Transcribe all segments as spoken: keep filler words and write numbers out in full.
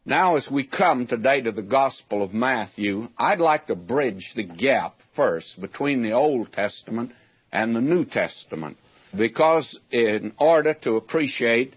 Now, as we come today to the Gospel of Matthew, I'd like to bridge the gap first between the Old Testament and the New Testament, because in order to appreciate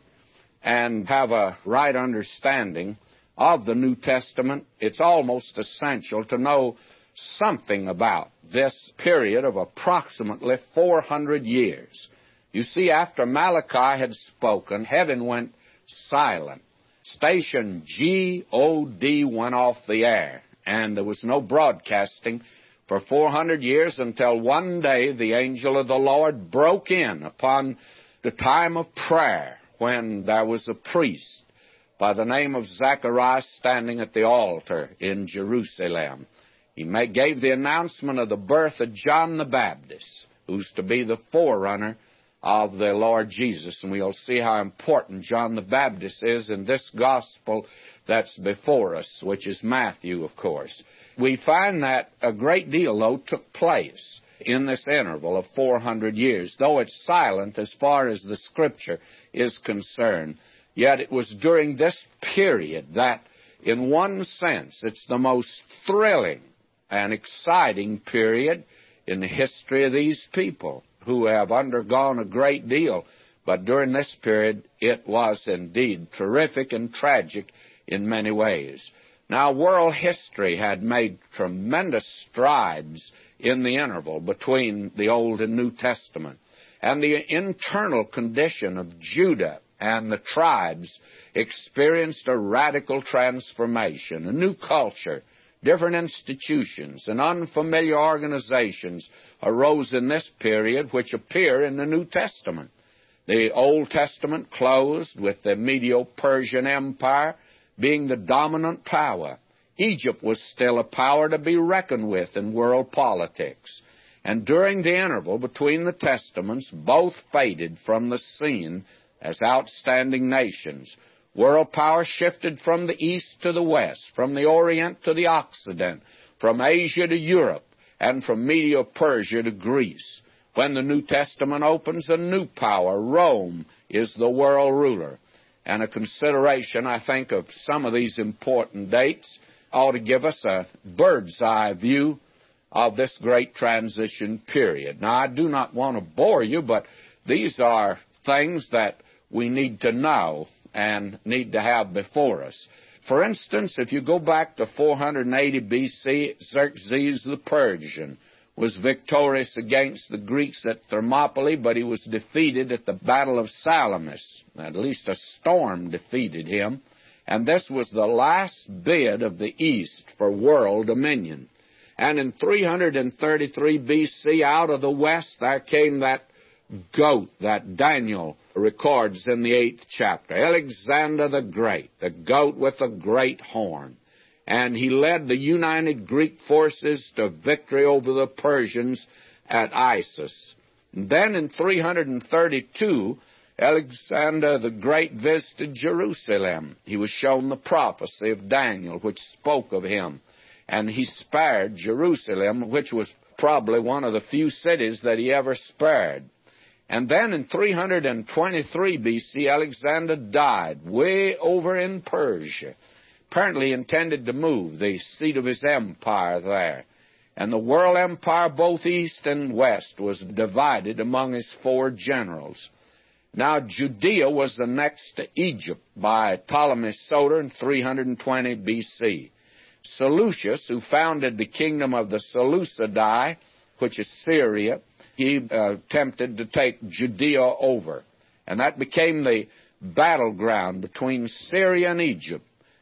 and have a right understanding of the New Testament, it's almost essential to know something about this period of approximately four hundred years. You see, after Malachi had spoken, heaven went silent. Station G O D went off the air, and there was no broadcasting for four hundred years until one day the angel of the Lord broke in upon the time of prayer when there was a priest by the name of Zacharias standing at the altar in Jerusalem. He gave the announcement of the birth of John the Baptist, who's to be the forerunner of the Lord Jesus. And we'll see how important John the Baptist is in this gospel that's before us, which is Matthew, of course. We find that a great deal, though, took place in this interval of four hundred years. Though it's silent as far as the Scripture is concerned, yet it was during this period that, in one sense, it's the most thrilling and exciting period in the history of these people, who have undergone a great deal. But during this period, it was indeed terrific and tragic in many ways. Now, world history had made tremendous strides in the interval between the Old and New Testament. And the internal condition of Judah and the tribes experienced a radical transformation, a new culture. Different institutions and unfamiliar organizations arose in this period, which appear in the New Testament. The Old Testament closed with the Medo-Persian Empire being the dominant power. Egypt was still a power to be reckoned with in world politics. And during the interval between the Testaments, both faded from the scene as outstanding nations. World power shifted from the east to the west, from the Orient to the Occident, from Asia to Europe, and from Medo-Persia to Greece. When the New Testament opens, a new power, Rome, is the world ruler. And a consideration, I think, of some of these important dates ought to give us a bird's-eye view of this great transition period. Now, I do not want to bore you, but these are things that we need to know and need to have before us. For instance, if you go back to four hundred eighty B C, Xerxes the Persian was victorious against the Greeks at Thermopylae, but he was defeated at the Battle of Salamis. At least a storm defeated him. And this was the last bid of the East for world dominion. And in three hundred thirty-three B C, out of the West, there came that goat that Daniel records in the eighth chapter, Alexander the Great, the goat with a great horn. And he led the united Greek forces to victory over the Persians at Issus. And then in three hundred thirty-two, Alexander the Great visited Jerusalem. He was shown the prophecy of Daniel, which spoke of him. And he spared Jerusalem, which was probably one of the few cities that he ever spared. And then in three hundred twenty-three B C, Alexander died way over in Persia. Apparently intended to move the seat of his empire there. And the world empire, both east and west, was divided among his four generals. Now, Judea was the next to Egypt by Ptolemy Soter in three hundred twenty B C. Seleucus, who founded the kingdom of the Seleucidae, which is Syria, he uh, attempted to take Judea over. And that became the battleground between Syria and Egypt.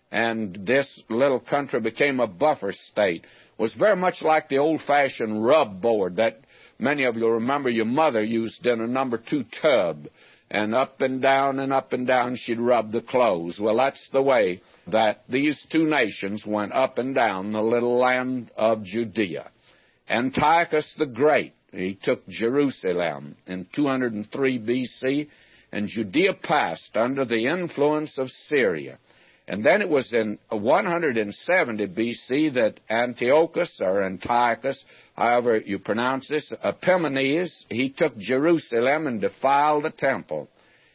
And this little country became a buffer state. It was very much like the old-fashioned rub board that many of you remember your mother used in a number two tub. And up and down and up and down she'd rub the clothes. Well, that's the way that these two nations went up and down the little land of Judea. Antiochus the Great, he took Jerusalem in two hundred three B C, and Judea passed under the influence of Syria. And then it was in one hundred seventy B C that Antiochus, or Antiochus, however you pronounce this, Epimanes, he took Jerusalem and defiled the temple.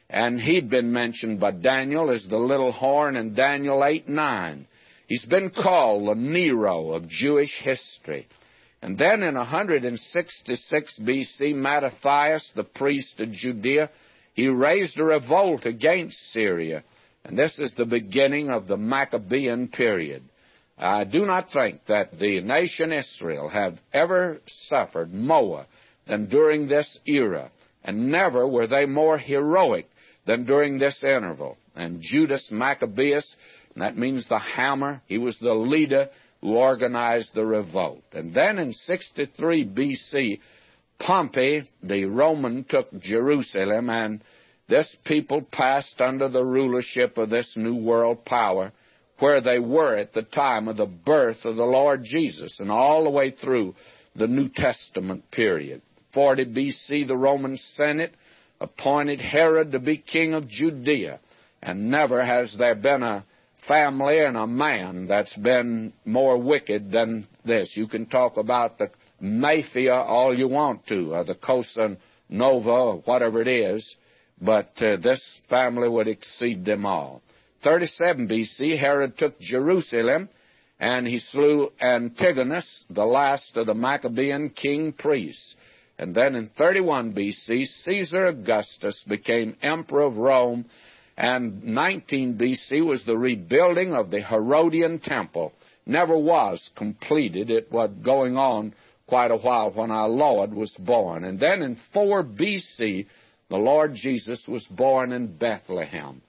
And he'd been mentioned by Daniel as the little horn in Daniel eight nine. He's been called the Nero of Jewish history. And then in one sixty-six B C, Mattathias, the priest of Judea, he raised a revolt against Syria. And this is the beginning of the Maccabean period. I do not think that the nation Israel have ever suffered more than during this era, and never were they more heroic than during this interval. And Judas Maccabeus, and that means the hammer, he was the leader who organized the revolt. And then in sixty-three B C, Pompey, the Roman, took Jerusalem, and this people passed under the rulership of this new world power, where they were at the time of the birth of the Lord Jesus, and all the way through the New Testament period. forty B C, the Roman Senate appointed Herod to be king of Judea, and never has there been a family and a man that's been more wicked than this. You can talk about the mafia all you want to, or the Cosa Nova, or whatever it is, but uh, this family would exceed them all. thirty-seven B C, Herod took Jerusalem, and he slew Antigonus, the last of the Maccabean king priests. And then in thirty-one B C, Caesar Augustus became emperor of Rome, and nineteen B C was the rebuilding of the Herodian temple. Never was completed. It was going on quite a while when our Lord was born. And then in four B C, the Lord Jesus was born in Bethlehem.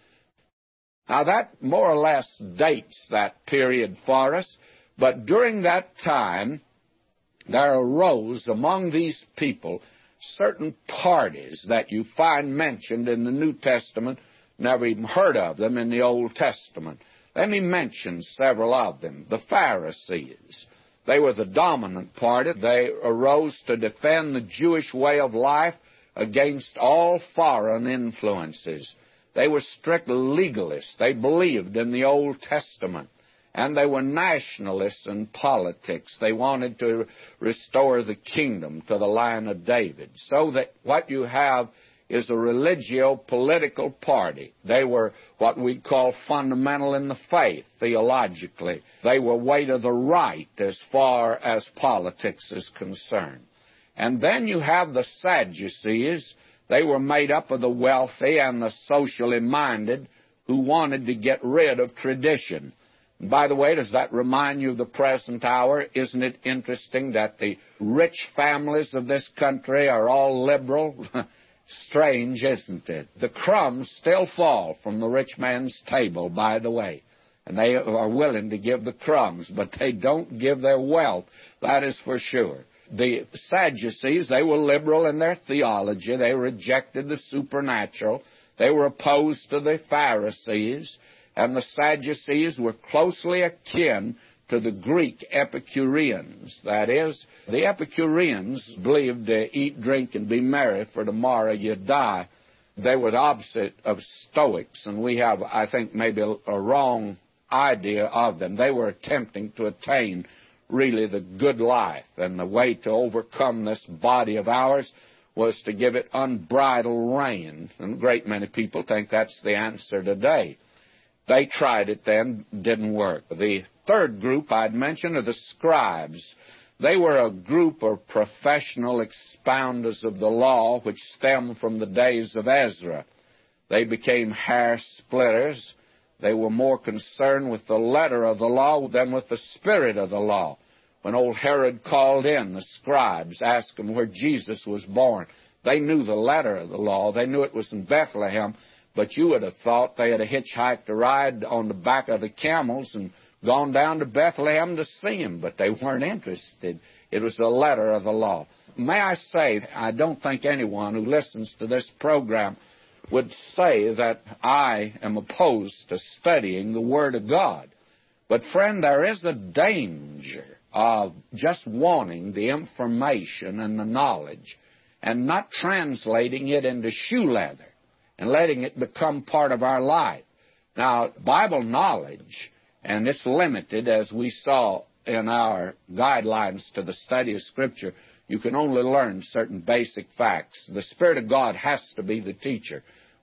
Now that more or less dates that period for us, but during that time, there arose among these people certain parties that you find mentioned in the New Testament, never even heard of them in the Old Testament. Let me mention several of them. The Pharisees. They were the dominant party. They arose to defend the Jewish way of life against all foreign influences. They were strict legalists. They believed in the Old Testament. And they were nationalists in politics. They wanted to restore the kingdom to the line of David. So that what you have is a religio-political party. They were what we'd call fundamental in the faith, theologically. They were way to the right as far as politics is concerned. And then you have the Sadducees. They were made up of the wealthy and the socially minded who wanted to get rid of tradition. And by the way, does that remind you of the present hour? Isn't it interesting that the rich families of this country are all liberal? Strange, isn't it? The crumbs still fall from the rich man's table, by the way. And they are willing to give the crumbs, but they don't give their wealth. That is for sure. The Sadducees, they were liberal in their theology. They rejected the supernatural. They were opposed to the Pharisees. And the Sadducees were closely akin to the Greek Epicureans. That is, the Epicureans believed to eat, drink, and be merry, for tomorrow you die. They were the opposite of Stoics, and we have, I think, maybe a, a wrong idea of them. They were attempting to attain really the good life, and the way to overcome this body of ours was to give it unbridled rein. And a great many people think that's the answer today. They tried it then, didn't work. The third group I'd mention are the scribes. They were a group of professional expounders of the law which stemmed from the days of Ezra. They became hair splitters. They were more concerned with the letter of the law than with the spirit of the law. When old Herod called in the scribes, asked them where Jesus was born, they knew the letter of the law. They knew it was in Bethlehem. But you would have thought they had a hitchhiked a ride on the back of the camels and gone down to Bethlehem to see him, but they weren't interested. It was the letter of the law. May I say, I don't think anyone who listens to this program would say that I am opposed to studying the Word of God. But, friend, there is a danger of just wanting the information and the knowledge and not translating it into shoe leather and letting it become part of our life. Now, Bible knowledge, and it's limited, as we saw in our guidelines to the study of Scripture, you can only learn certain basic facts. The Spirit of God has to be the teacher.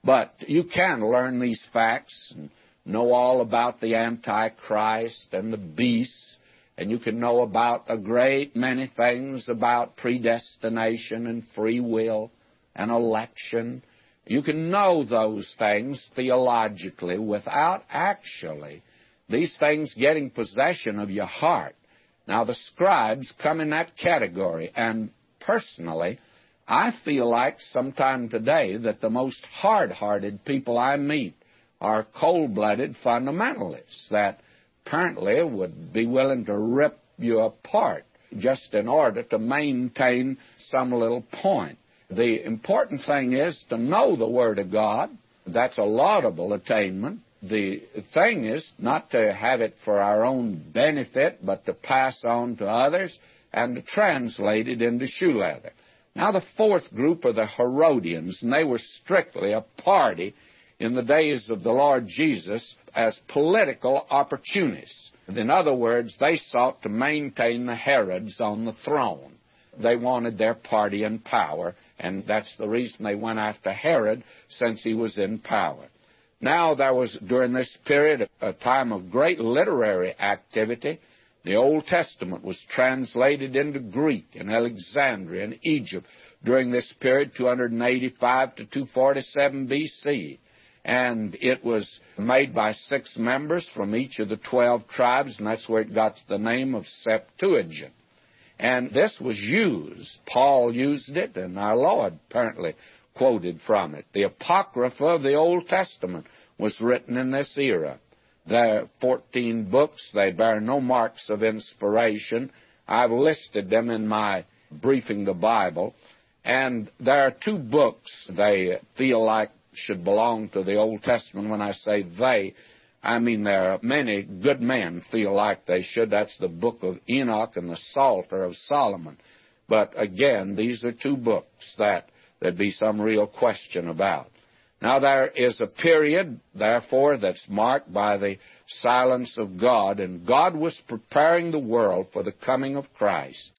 But you can learn these facts and know all about the Antichrist and the beasts, and you can know about a great many things about predestination and free will and election. You can know those things theologically without actually these things getting possession of your heart. Now, the scribes come in that category, and personally, I feel like sometime today that the most hard-hearted people I meet are cold-blooded fundamentalists that apparently would be willing to rip you apart just in order to maintain some little point. The important thing is to know the Word of God. That's a laudable attainment. The thing is not to have it for our own benefit, but to pass on to others and to translate it into shoe leather. Now, the fourth group are the Herodians, and they were strictly a party in the days of the Lord Jesus as political opportunists. In other words, they sought to maintain the Herods on the throne. They wanted their party in power, and that's the reason they went after Herod, since he was in power. Now, there was, during this period, a time of great literary activity. The Old Testament was translated into Greek in Alexandria and Egypt during this period, two eighty-five to two forty-seven B C And it was made by six members from each of the twelve tribes, and that's where it got the name of Septuagint. And this was used. Paul used it, and our Lord apparently quoted from it. The Apocrypha of the Old Testament was written in this era. There are fourteen books. They bear no marks of inspiration. I've listed them in my Briefing the Bible. And there are two books they feel like should belong to the Old Testament. When I say they, I mean there are many good men feel like they should. That's the book of Enoch and the Psalter of Solomon. But again, these are two books that there'd be some real question about. Now, there is a period, therefore, that's marked by the silence of God, and God was preparing the world for the coming of Christ.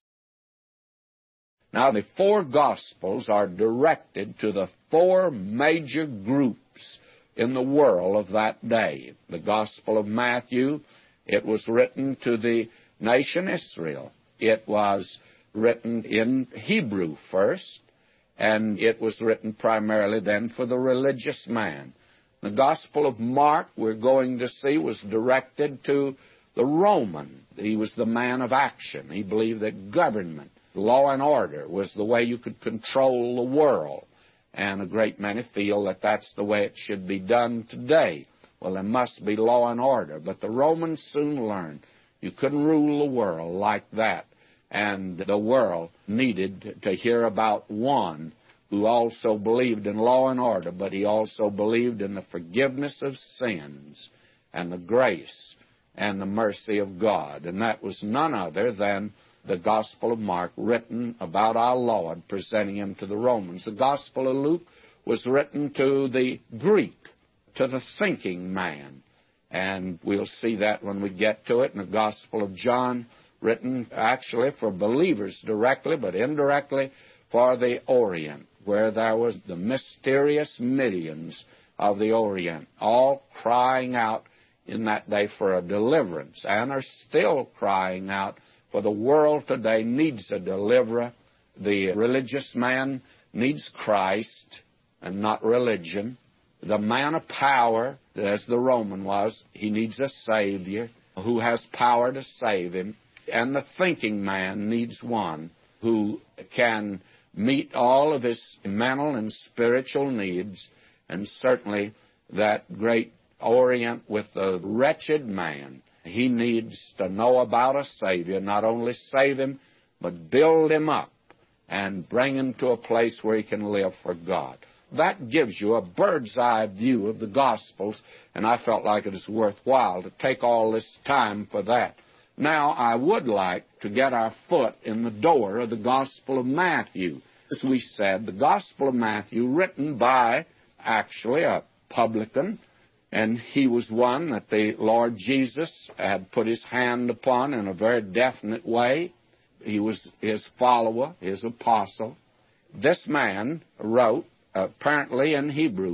Now, the four Gospels are directed to the four major groups in the world of that day. The Gospel of Matthew, it was written to the nation Israel. It was written in Hebrew first, and it was written primarily then for the religious man. The Gospel of Mark, we're going to see, was directed to the Roman. He was the man of action. He believed that government, law and order, was the way you could control the world. And a great many feel that that's the way it should be done today. Well, there must be law and order. But the Romans soon learned you couldn't rule the world like that. And the world needed to hear about one who also believed in law and order, but he also believed in the forgiveness of sins and the grace and the mercy of God. And that was none other than the Gospel of Mark, written about our Lord, presenting him to the Romans. The Gospel of Luke was written to the Greek, to the thinking man. And we'll see that when we get to it. In the Gospel of John, written actually for believers directly, but indirectly for the Orient, where there was the mysterious millions of the Orient, all crying out in that day for a deliverance, and are still crying out, for the world today needs a deliverer. The religious man needs Christ and not religion. The man of power, as the Roman was, he needs a Savior who has power to save him. And the thinking man needs one who can meet all of his mental and spiritual needs, and certainly that great Orient with the wretched man. He needs to know about a Savior, not only save him, but build him up and bring him to a place where he can live for God. That gives you a bird's-eye view of the Gospels, and I felt like it is worthwhile to take all this time for that. Now, I would like to get our foot in the door of the Gospel of Matthew. As we said, the Gospel of Matthew, written by, actually, a publican, and he was one that the Lord Jesus had put his hand upon in a very definite way. He was his follower, his apostle. This man wrote, apparently in Hebrew,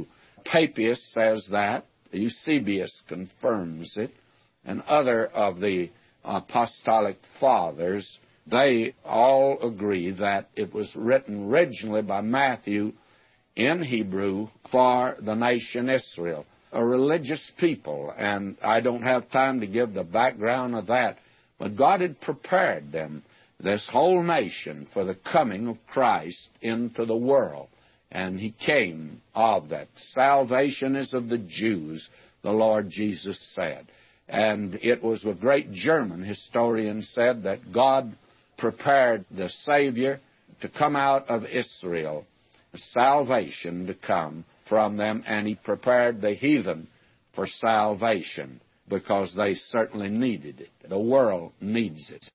Papias says that. Eusebius confirms it. And other of the apostolic fathers, they all agree that it was written originally by Matthew in Hebrew for the nation Israel, a religious people. And I don't have time to give the background of that, but God had prepared them, this whole nation, for the coming of Christ into the world. And He came of that. Salvation is of the Jews, the Lord Jesus said. And it was a great German historian said that God prepared the Savior to come out of Israel, salvation to come from them, and He prepared the heathen for salvation because they certainly needed it. The world needs it.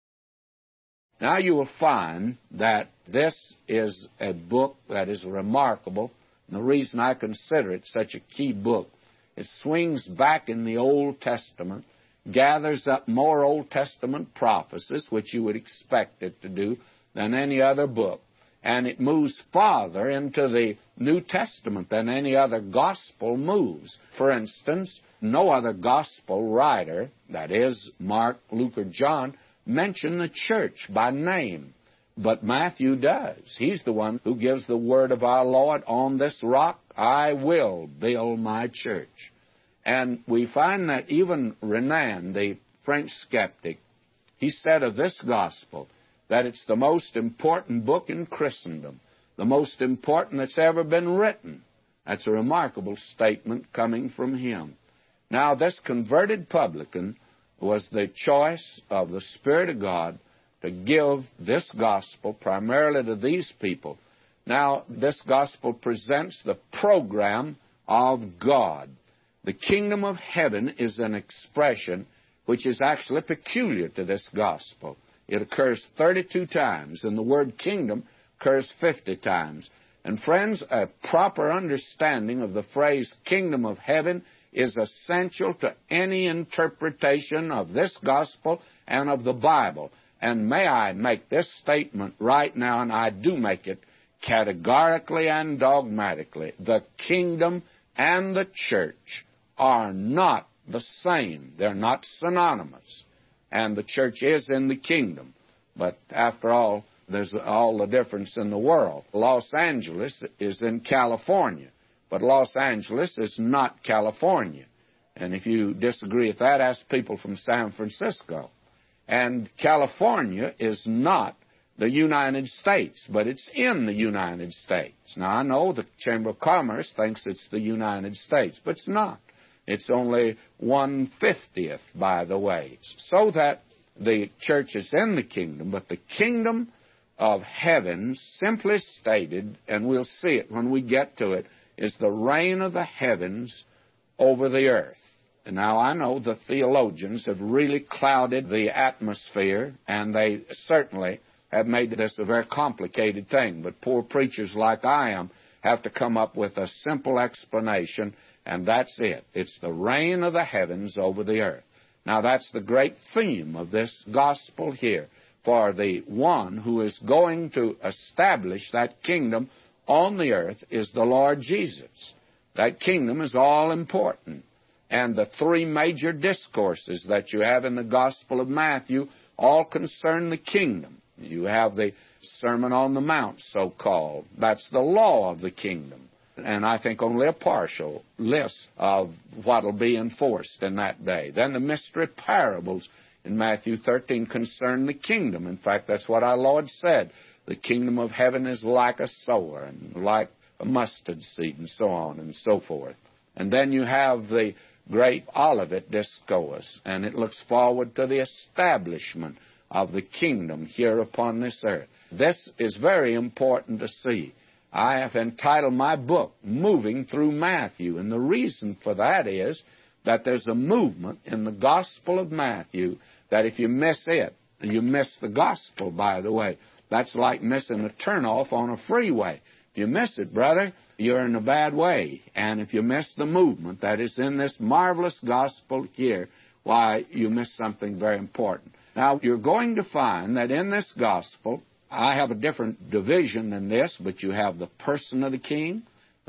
Now you will find that this is a book that is remarkable. And the reason I consider it such a key book, it swings back in the Old Testament, gathers up more Old Testament prophecies, which you would expect it to do, than any other book. And it moves farther into the New Testament than any other gospel moves. For instance, no other gospel writer, that is, Mark, Luke, or John, mention the church by name. But Matthew does. He's the one who gives the word of our Lord, on this rock I will build my church. And we find that even Renan, the French skeptic, he said of this gospel that it's the most important book in Christendom, the most important that's ever been written. That's a remarkable statement coming from him. Now, this converted publican was the choice of the Spirit of God to give this gospel primarily to these people. Now, this gospel presents the program of God. The kingdom of heaven is an expression which is actually peculiar to this gospel. It occurs thirty-two times, and the word kingdom occurs fifty times. And friends, a proper understanding of the phrase kingdom of heaven is essential to any interpretation of this gospel and of the Bible. And may I make this statement right now, and I do make it categorically and dogmatically. The kingdom and the church are not the same. They're not synonymous. And the church is in the kingdom. But after all, there's all the difference in the world. Los Angeles is in California, but Los Angeles is not California. And if you disagree with that, ask people from San Francisco. And California is not the United States, but it's in the United States. Now, I know the Chamber of Commerce thinks it's the United States, but it's not. It's only one fiftieth, by the way. So that the church is in the kingdom, but the kingdom of heaven, simply stated, and we'll see it when we get to it, is the reign of the heavens over the earth. And now, I know the theologians have really clouded the atmosphere, and they certainly have made this a very complicated thing. But poor preachers like I am have to come up with a simple explanation, and that's it. It's the reign of the heavens over the earth. Now, that's the great theme of this gospel here. For the one who is going to establish that kingdom on the earth is the Lord Jesus. That kingdom is all important. And the three major discourses that you have in the Gospel of Matthew all concern the kingdom. You have the Sermon on the Mount, so-called. That's the law of the kingdom. And I think only a partial list of what will be enforced in that day. Then the mystery parables in Matthew thirteen concern the kingdom. In fact, that's what our Lord said. The kingdom of heaven is like a sower, and like a mustard seed, and so on and so forth. And then you have the great Olivet Discourse, and it looks forward to the establishment of the kingdom here upon this earth. This is very important to see. I have entitled my book, Moving Through Matthew, and the reason for that is that there's a movement in the Gospel of Matthew that if you miss it, you miss the gospel, by the way. That's like missing a turnoff on a freeway. If you miss it, brother, you're in a bad way. And if you miss the movement that is in this marvelous gospel here, why, you miss something very important. Now, you're going to find that in this gospel, I have a different division than this, but you have the person of the king, the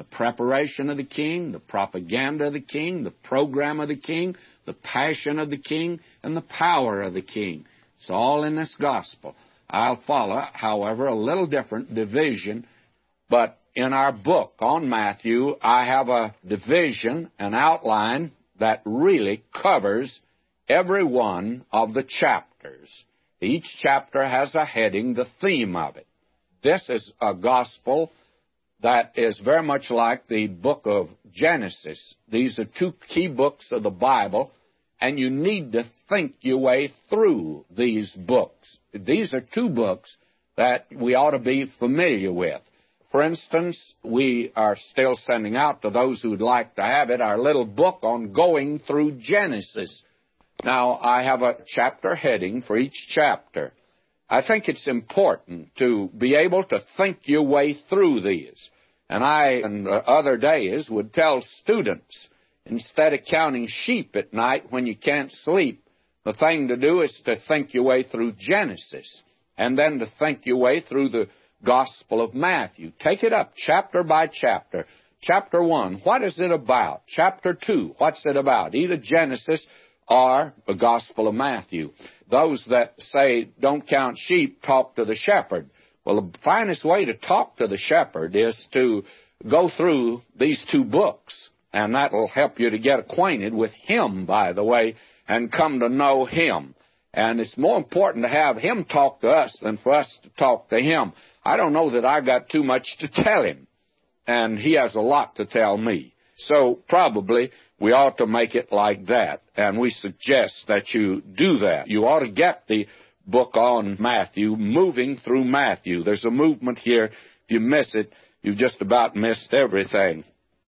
the preparation of the king, the propaganda of the king, the program of the king, the passion of the king, and the power of the king. It's all in this gospel. I'll follow, however, a little different division, but in our book on Matthew, I have a division, an outline that really covers every one of the chapters. Each chapter has a heading, the theme of it. This is a gospel that is very much like the book of Genesis. These are two key books of the Bible, and you need to think your way through these books. These are two books that we ought to be familiar with. For instance, we are still sending out to those who would like to have it our little book on going through Genesis. Now, I have a chapter heading for each chapter. I think it's important to be able to think your way through these. And I, in other days, would tell students, instead of counting sheep at night when you can't sleep, the thing to do is to think your way through Genesis, and then to think your way through the Gospel of Matthew. Take it up chapter by chapter. Chapter one, what is it about? Chapter two, what's it about? Either Genesis or the Gospel of Matthew. Those that say, don't count sheep, talk to the shepherd. Well, the finest way to talk to the shepherd is to go through these two books, and that will help you to get acquainted with him, by the way, and come to know him. And it's more important to have him talk to us than for us to talk to him. I don't know that I got too much to tell him, and he has a lot to tell me. So probably we ought to make it like that, and we suggest that you do that. You ought to get the book on Matthew, moving through Matthew. There's a movement here. If you miss it, you've just about missed everything.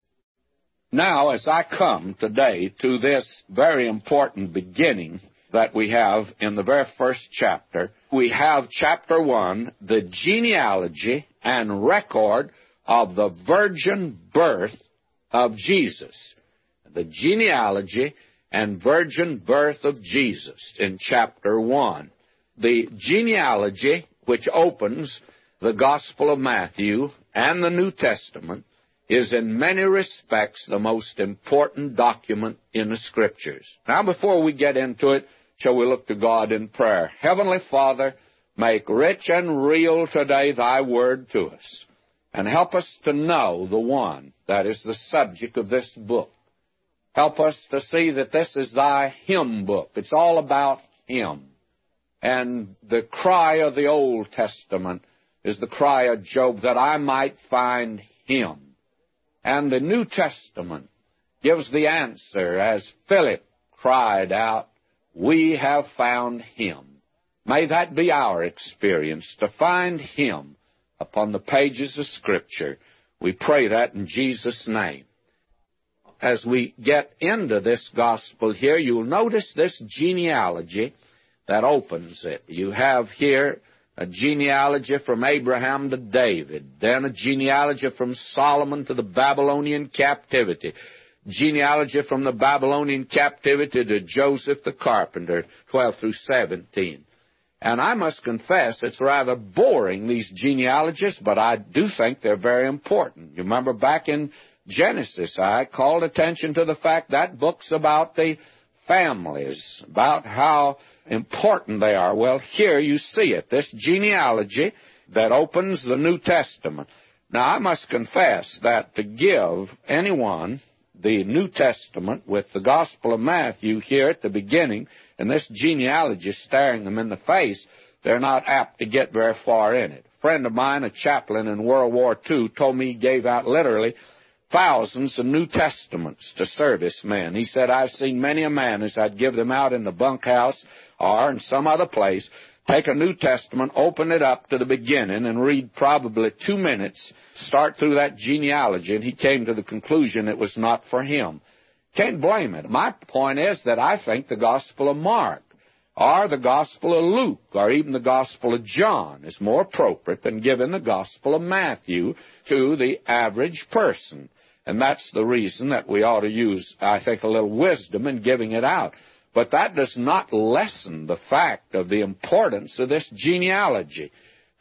Now, as I come today to this very important beginning that we have in the very first chapter, we have chapter one, the genealogy and record of the virgin birth of Jesus. The genealogy and virgin birth of Jesus in chapter one. The genealogy, which opens the Gospel of Matthew and the New Testament, is in many respects the most important document in the Scriptures. Now, before we get into it, shall we look to God in prayer? Heavenly Father, make rich and real today thy word to us, and help us to know the one that is the subject of this book. Help us to see that this is thy hymn book. It's all about him. And the cry of the Old Testament is the cry of Job, that I might find him. And the New Testament gives the answer as Philip cried out, we have found him. May that be our experience, to find him upon the pages of Scripture. We pray that in Jesus' name. As we get into this gospel here, you'll notice this genealogy that opens it. You have here a genealogy from Abraham to David, then a genealogy from Solomon to the Babylonian captivity, genealogy from the Babylonian captivity to Joseph the carpenter, twelve through seventeen. And I must confess, it's rather boring, these genealogies, but I do think they're very important. You remember back in Genesis, I called attention to the fact that book's about the families, about how important they are. Well, here you see it, this genealogy that opens the New Testament. Now, I must confess that to give anyone the New Testament with the Gospel of Matthew here at the beginning, and this genealogy staring them in the face, they're not apt to get very far in it. A friend of mine, a chaplain in World War Two, told me he gave out literally thousands of New Testaments to servicemen. He said, I've seen many a man as I'd give them out in the bunkhouse or in some other place, take a New Testament, open it up to the beginning, and read probably two minutes, start through that genealogy, and he came to the conclusion it was not for him. Can't blame it. My point is that I think the Gospel of Mark or the Gospel of Luke or even the Gospel of John is more appropriate than giving the Gospel of Matthew to the average person. And that's the reason that we ought to use, I think, a little wisdom in giving it out. But that does not lessen the fact of the importance of this genealogy.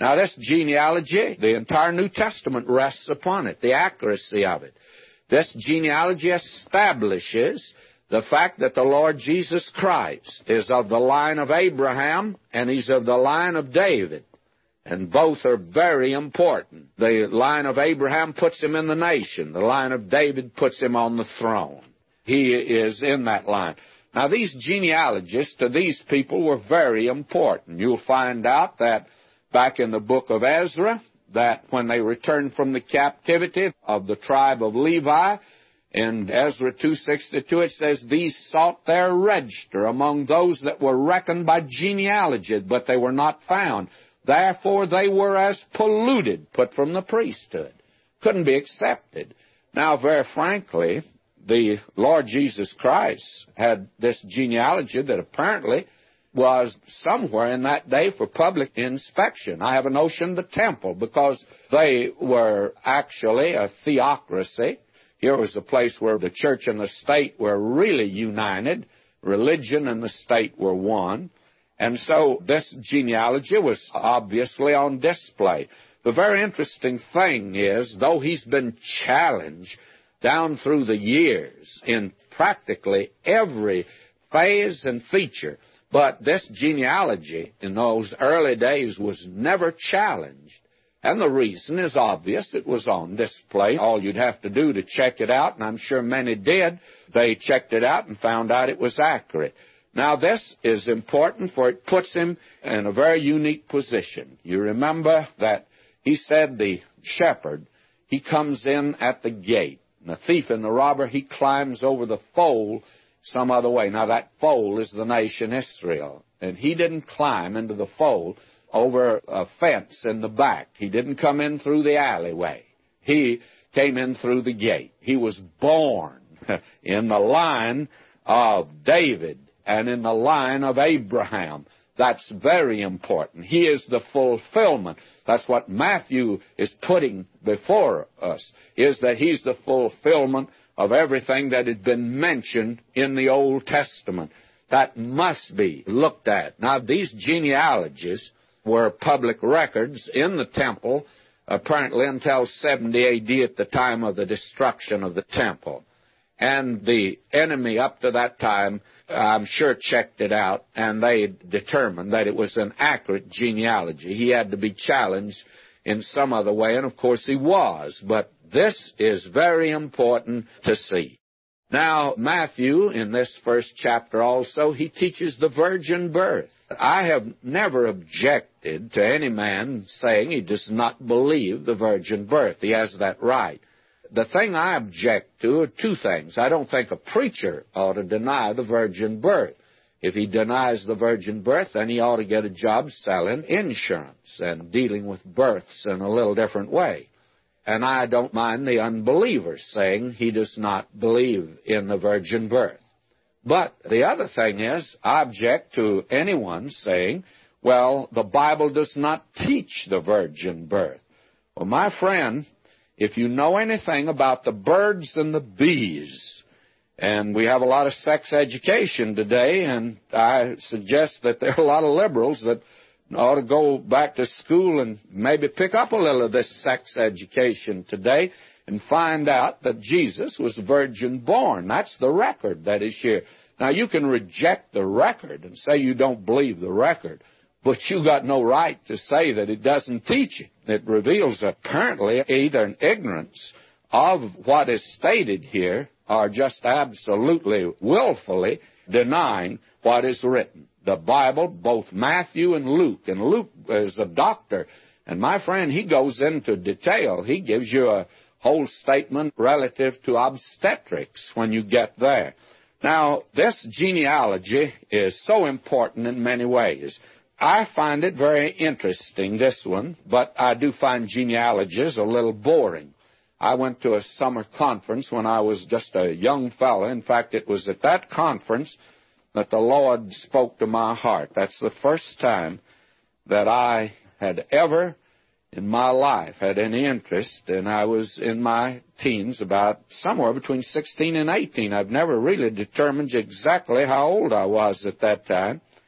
Now, this genealogy, the entire New Testament rests upon it, the accuracy of it. This genealogy establishes the fact that the Lord Jesus Christ is of the line of Abraham and he's of the line of David. And both are very important. The line of Abraham puts him in the nation. The line of David puts him on the throne. He is in that line. Now, these genealogists to these people were very important. You'll find out that back in the book of Ezra, that when they returned from the captivity of the tribe of Levi, in Ezra two sixty-two, it says, these sought their register among those that were reckoned by genealogy, but they were not found. Therefore they were as polluted, put from the priesthood. Couldn't be accepted. Now, very frankly, the Lord Jesus Christ had this genealogy that apparently was somewhere in that day for public inspection. I have a notion the temple, because they were actually a theocracy. Here was a place where the church and the state were really united. Religion and the state were one. And so this genealogy was obviously on display. The very interesting thing is, though he's been challenged down through the years in practically every phase and feature, but this genealogy in those early days was never challenged. And the reason is obvious. It was on display. All you'd have to do to check it out, and I'm sure many did, they checked it out and found out it was accurate. Now, this is important, for it puts him in a very unique position. You remember that he said the shepherd, he comes in at the gate. And the thief and the robber, he climbs over the fold some other way. Now, that fold is the nation Israel. And he didn't climb into the fold over a fence in the back. He didn't come in through the alleyway. He came in through the gate. He was born in the line of David and in the line of Abraham. That's very important. He is the fulfillment. That's what Matthew is putting before us, is that he's the fulfillment of everything that had been mentioned in the Old Testament. That must be looked at. Now, these genealogies were public records in the temple, apparently until seventy A D at the time of the destruction of the temple. And the enemy up to that time, I'm sure, checked it out, and they determined that it was an accurate genealogy. He had to be challenged in some other way, and of course he was. But this is very important to see. Now, Matthew, in this first chapter also, he teaches the virgin birth. I have never objected to any man saying he does not believe the virgin birth. He has that right. The thing I object to are two things. I don't think a preacher ought to deny the virgin birth. If he denies the virgin birth, then he ought to get a job selling insurance and dealing with births in a little different way. And I don't mind the unbeliever saying he does not believe in the virgin birth. But the other thing is, I object to anyone saying, well, the Bible does not teach the virgin birth. Well, my friend, if you know anything about the birds and the bees, and we have a lot of sex education today, and I suggest that there are a lot of liberals that ought to go back to school and maybe pick up a little of this sex education today and find out that Jesus was virgin born. That's the record that is here. Now, you can reject the record and say you don't believe the record, but you got no right to say that it doesn't teach it. It reveals apparently either an ignorance of what is stated here or just absolutely willfully denying what is written. The Bible, both Matthew and Luke, and Luke is a doctor, and my friend, he goes into detail. He gives you a whole statement relative to obstetrics when you get there. Now, this genealogy is so important in many ways. I find it very interesting, this one, but I do find genealogies a little boring. I went to a summer conference when I was just a young fellow. In fact, it was at that conference that the Lord spoke to my heart. That's the first time that I had ever in my life had any interest, and I was in my teens, about somewhere between sixteen and eighteen. I've never really determined exactly how old I was at that time.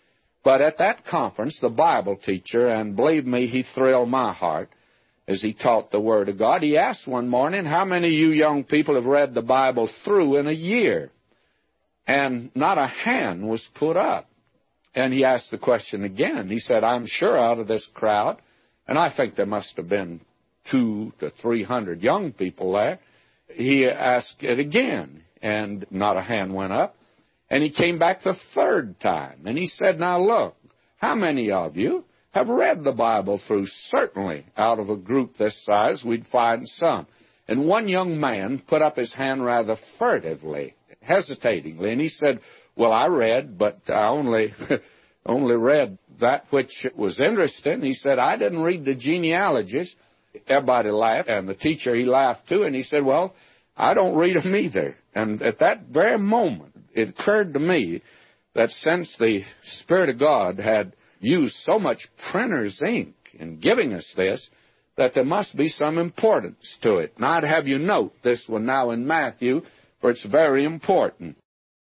But at that conference, the Bible teacher, and believe me, he thrilled my heart as he taught the Word of God, he asked one morning, how many of you young people have read the Bible through in a year? And not a hand was put up. And he asked the question again. He said, I'm sure out of this crowd, and I think there must have been two to three hundred young people there, he asked it again, and not a hand went up. And he came back the third time, and he said, now look, how many of you have read the Bible through? Certainly, out of a group this size, we'd find some. And one young man put up his hand rather furtively, hesitatingly, and he said, well, I read, but I only only read that which was interesting. He said, I didn't read the genealogies. Everybody laughed, and the teacher, he laughed too, and he said, well, I don't read them either. And at that very moment, it occurred to me that since the Spirit of God had used so much printer's ink in giving us this, that there must be some importance to it. And I'd have you note this one now in Matthew, for it's very important.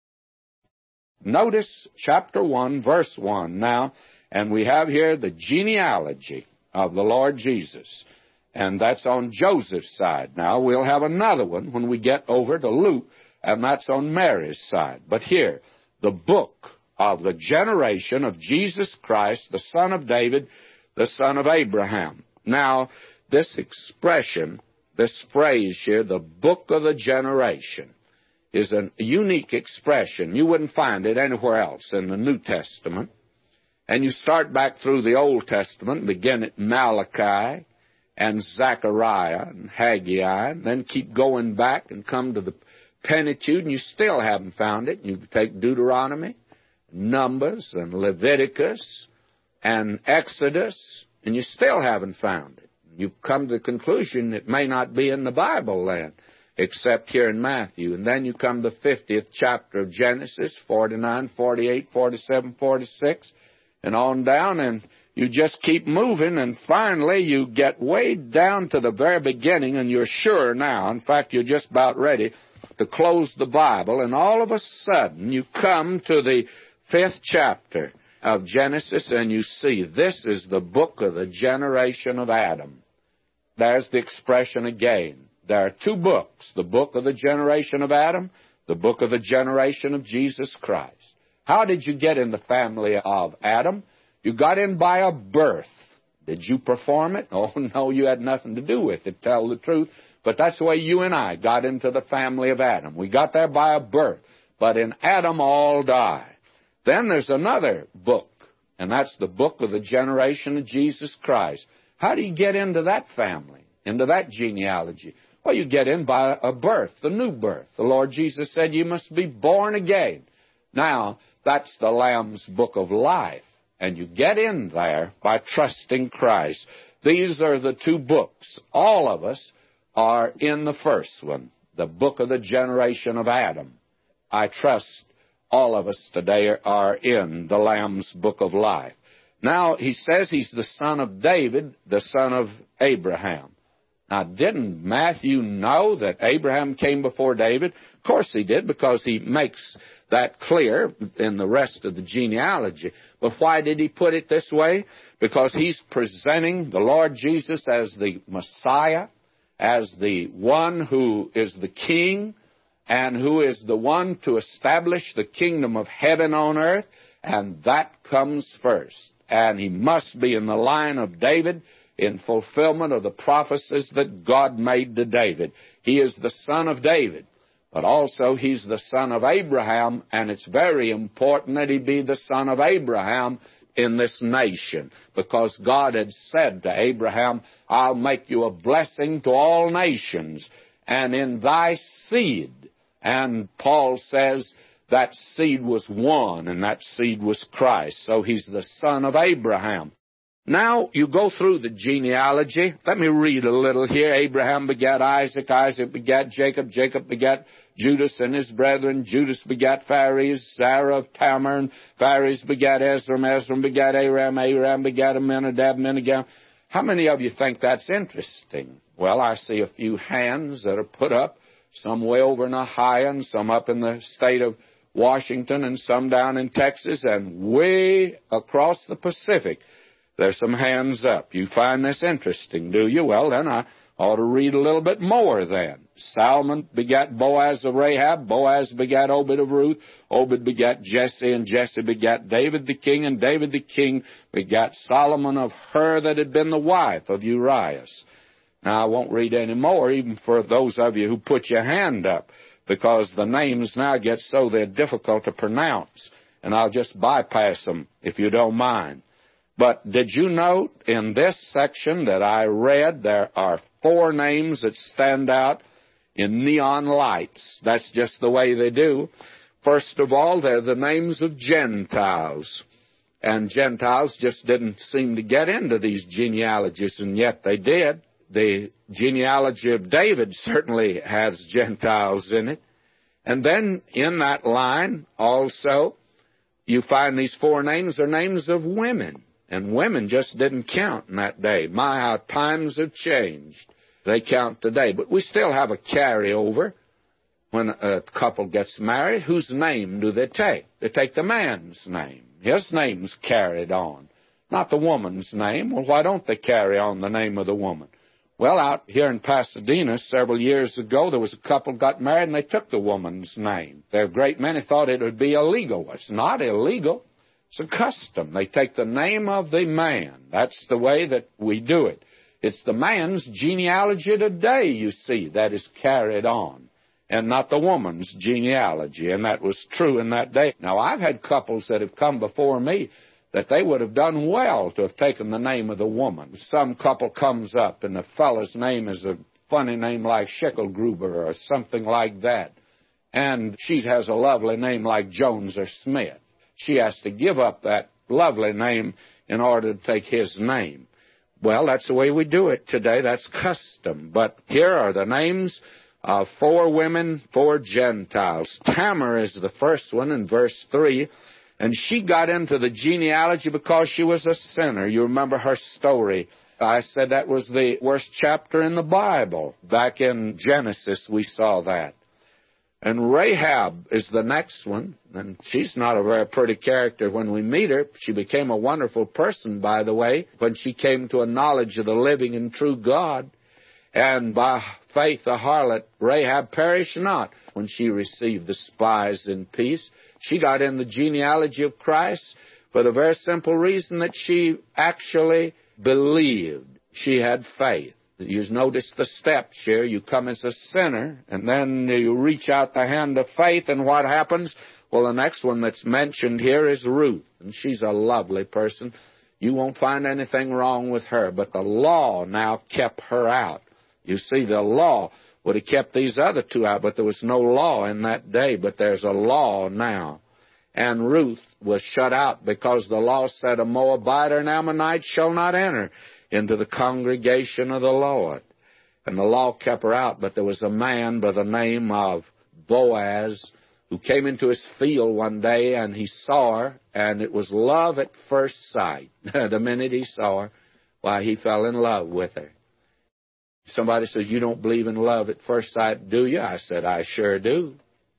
Notice chapter one, verse one now, and we have here the genealogy of the Lord Jesus. And that's on Joseph's side. Now, we'll have another one when we get over to Luke, and that's on Mary's side. But here, the book of the generation of Jesus Christ, the son of David, the son of Abraham. Now, this expression, this phrase here, the book of the generation, is a unique expression. You wouldn't find it anywhere else in the New Testament. And you start back through the Old Testament, begin at Malachi and Zechariah and Haggai, and then keep going back and come to the Pentateuch, and you still haven't found it. You take Deuteronomy, Numbers, and Leviticus, and Exodus, and you still haven't found it. You've come to the conclusion it may not be in the Bible then, except here in Matthew. And then you come to the fiftieth chapter of Genesis, forty-nine, forty-eight, forty-seven, forty-six, and on down, and you just keep moving, and finally you get way down to the very beginning, and you're sure now, in fact, you're just about ready to close the Bible, and all of a sudden you come to the fifth chapter of Genesis, and you see this is the book of the generation of Adam. There's the expression again. There are two books, the book of the generation of Adam, the book of the generation of Jesus Christ. How did you get in the family of Adam? You got in by a birth. Did you perform it? Oh, no, you had nothing to do with it, tell the truth. But that's the way you and I got into the family of Adam. We got there by a birth. But in Adam all die. Then there's another book, and that's the book of the generation of Jesus Christ. How do you get into that family, into that genealogy? Well, you get in by a birth, the new birth. The Lord Jesus said you must be born again. Now, that's the Lamb's book of life. And you get in there by trusting Christ. These are the two books. All of us are in the first one, the book of the generation of Adam. I trust all of us today are in the Lamb's book of life. Now, he says he's the son of David, the son of Abraham. Now, didn't Matthew know that Abraham came before David? Of course he did, because he makes that clear in the rest of the genealogy. But why did he put it this way? Because he's presenting the Lord Jesus as the Messiah, as the one who is the king, and who is the one to establish the kingdom of heaven on earth, and that comes first. And he must be in the line of David in fulfillment of the prophecies that God made to David. He is the son of David, but also he's the son of Abraham, and it's very important that he be the son of Abraham in this nation, because God had said to Abraham, I'll make you a blessing to all nations, and in thy seed. And Paul says that seed was one, and that seed was Christ. So he's the son of Abraham. Now, you go through the genealogy. Let me read a little here. Abraham begat Isaac. Isaac begat Jacob. Jacob begat Judas and his brethren. Judas begat Phares, Zerah of Tamar. And Phares begat Ezram. Ezram begat Aram. Aram begat Amminadab. Amminadab. How many of you think that's interesting? Well, I see a few hands that are put up, some way over in Ohio and some up in the state of Washington and some down in Texas, and way across the Pacific, there's some hands up. You find this interesting, do you? Well, then I ought to read a little bit more then. Salmon begat Boaz of Rahab, Boaz begat Obed of Ruth, Obed begat Jesse, and Jesse begat David the king, and David the king begat Solomon of her that had been the wife of Urias. Now, I won't read any more, even for those of you who put your hand up, because the names now get so they're difficult to pronounce, and I'll just bypass them if you don't mind. But did you note in this section that I read there are four names that stand out in neon lights? That's just the way they do. First of all, they're the names of Gentiles. And Gentiles just didn't seem to get into these genealogies, and yet they did. The genealogy of David certainly has Gentiles in it. And then in that line also, you find these four names are names of women. And women just didn't count in that day. My, how times have changed. They count today. But we still have a carryover when a couple gets married. Whose name do they take? They take the man's name. His name's carried on, not the woman's name. Well, why don't they carry on the name of the woman? Well, out here in Pasadena several years ago, there was a couple got married, and they took the woman's name. Their great many thought it would be illegal. It's not illegal. It's a custom. They take the name of the man. That's the way that we do it. It's the man's genealogy today, you see, that is carried on, and not the woman's genealogy, and that was true in that day. Now, I've had couples that have come before me that they would have done well to have taken the name of the woman. Some couple comes up, and the fellow's name is a funny name like Schickelgruber or something like that, and she has a lovely name like Jones or Smith. She has to give up that lovely name in order to take his name. Well, that's the way we do it today. That's custom. But here are the names of four women, four Gentiles. Tamar is the first one in verse three, and she got into the genealogy because she was a sinner. You remember her story. I said that was the worst chapter in the Bible. Back in Genesis, we saw that. And Rahab is the next one, and she's not a very pretty character when we meet her. She became a wonderful person, by the way, when she came to a knowledge of the living and true God. And by faith the harlot Rahab perished not when she received the spies in peace. She got in the genealogy of Christ for the very simple reason that she actually believed. She had faith. You notice the steps here. You come as a sinner, and then you reach out the hand of faith, and what happens? Well, the next one that's mentioned here is Ruth, and she's a lovely person. You won't find anything wrong with her, but the law now kept her out. You see, the law would have kept these other two out, but there was no law in that day, but there's a law now. And Ruth was shut out because the law said a Moabite or an Ammonite shall not enter into the congregation of the Lord. And the law kept her out, but there was a man by the name of Boaz who came into his field one day, and he saw her, and it was love at first sight. The minute he saw her, why, he fell in love with her. Somebody says, you don't believe in love at first sight, do you? I said, I sure do.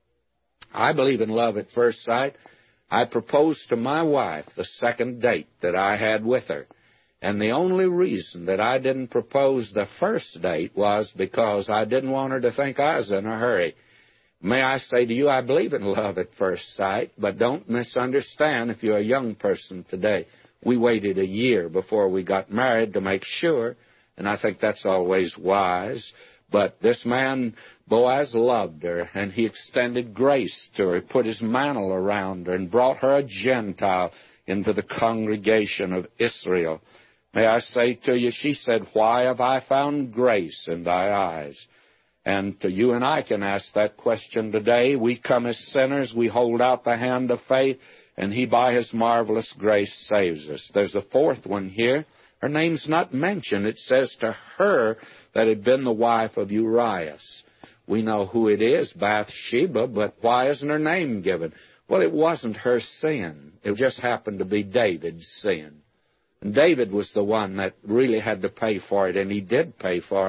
I believe in love at first sight. I proposed to my wife the second date that I had with her. And the only reason that I didn't propose the first date was because I didn't want her to think I was in a hurry. May I say to you, I believe in love at first sight, but don't misunderstand if you're a young person today. We waited a year before we got married to make sure, and I think that's always wise. But this man, Boaz, loved her, and he extended grace to her. He put his mantle around her and brought her a Gentile into the congregation of Israel. May I say to you, she said, why have I found grace in thy eyes? And to you and I can ask that question today. We come as sinners, we hold out the hand of faith, and he by his marvelous grace saves us. There's a fourth one here. Her name's not mentioned. It says to her that had been the wife of Urias. We know who it is, Bathsheba, but why isn't her name given? Well, it wasn't her sin. It just happened to be David's sin. And David was the one that really had to pay for it, and he did pay for it.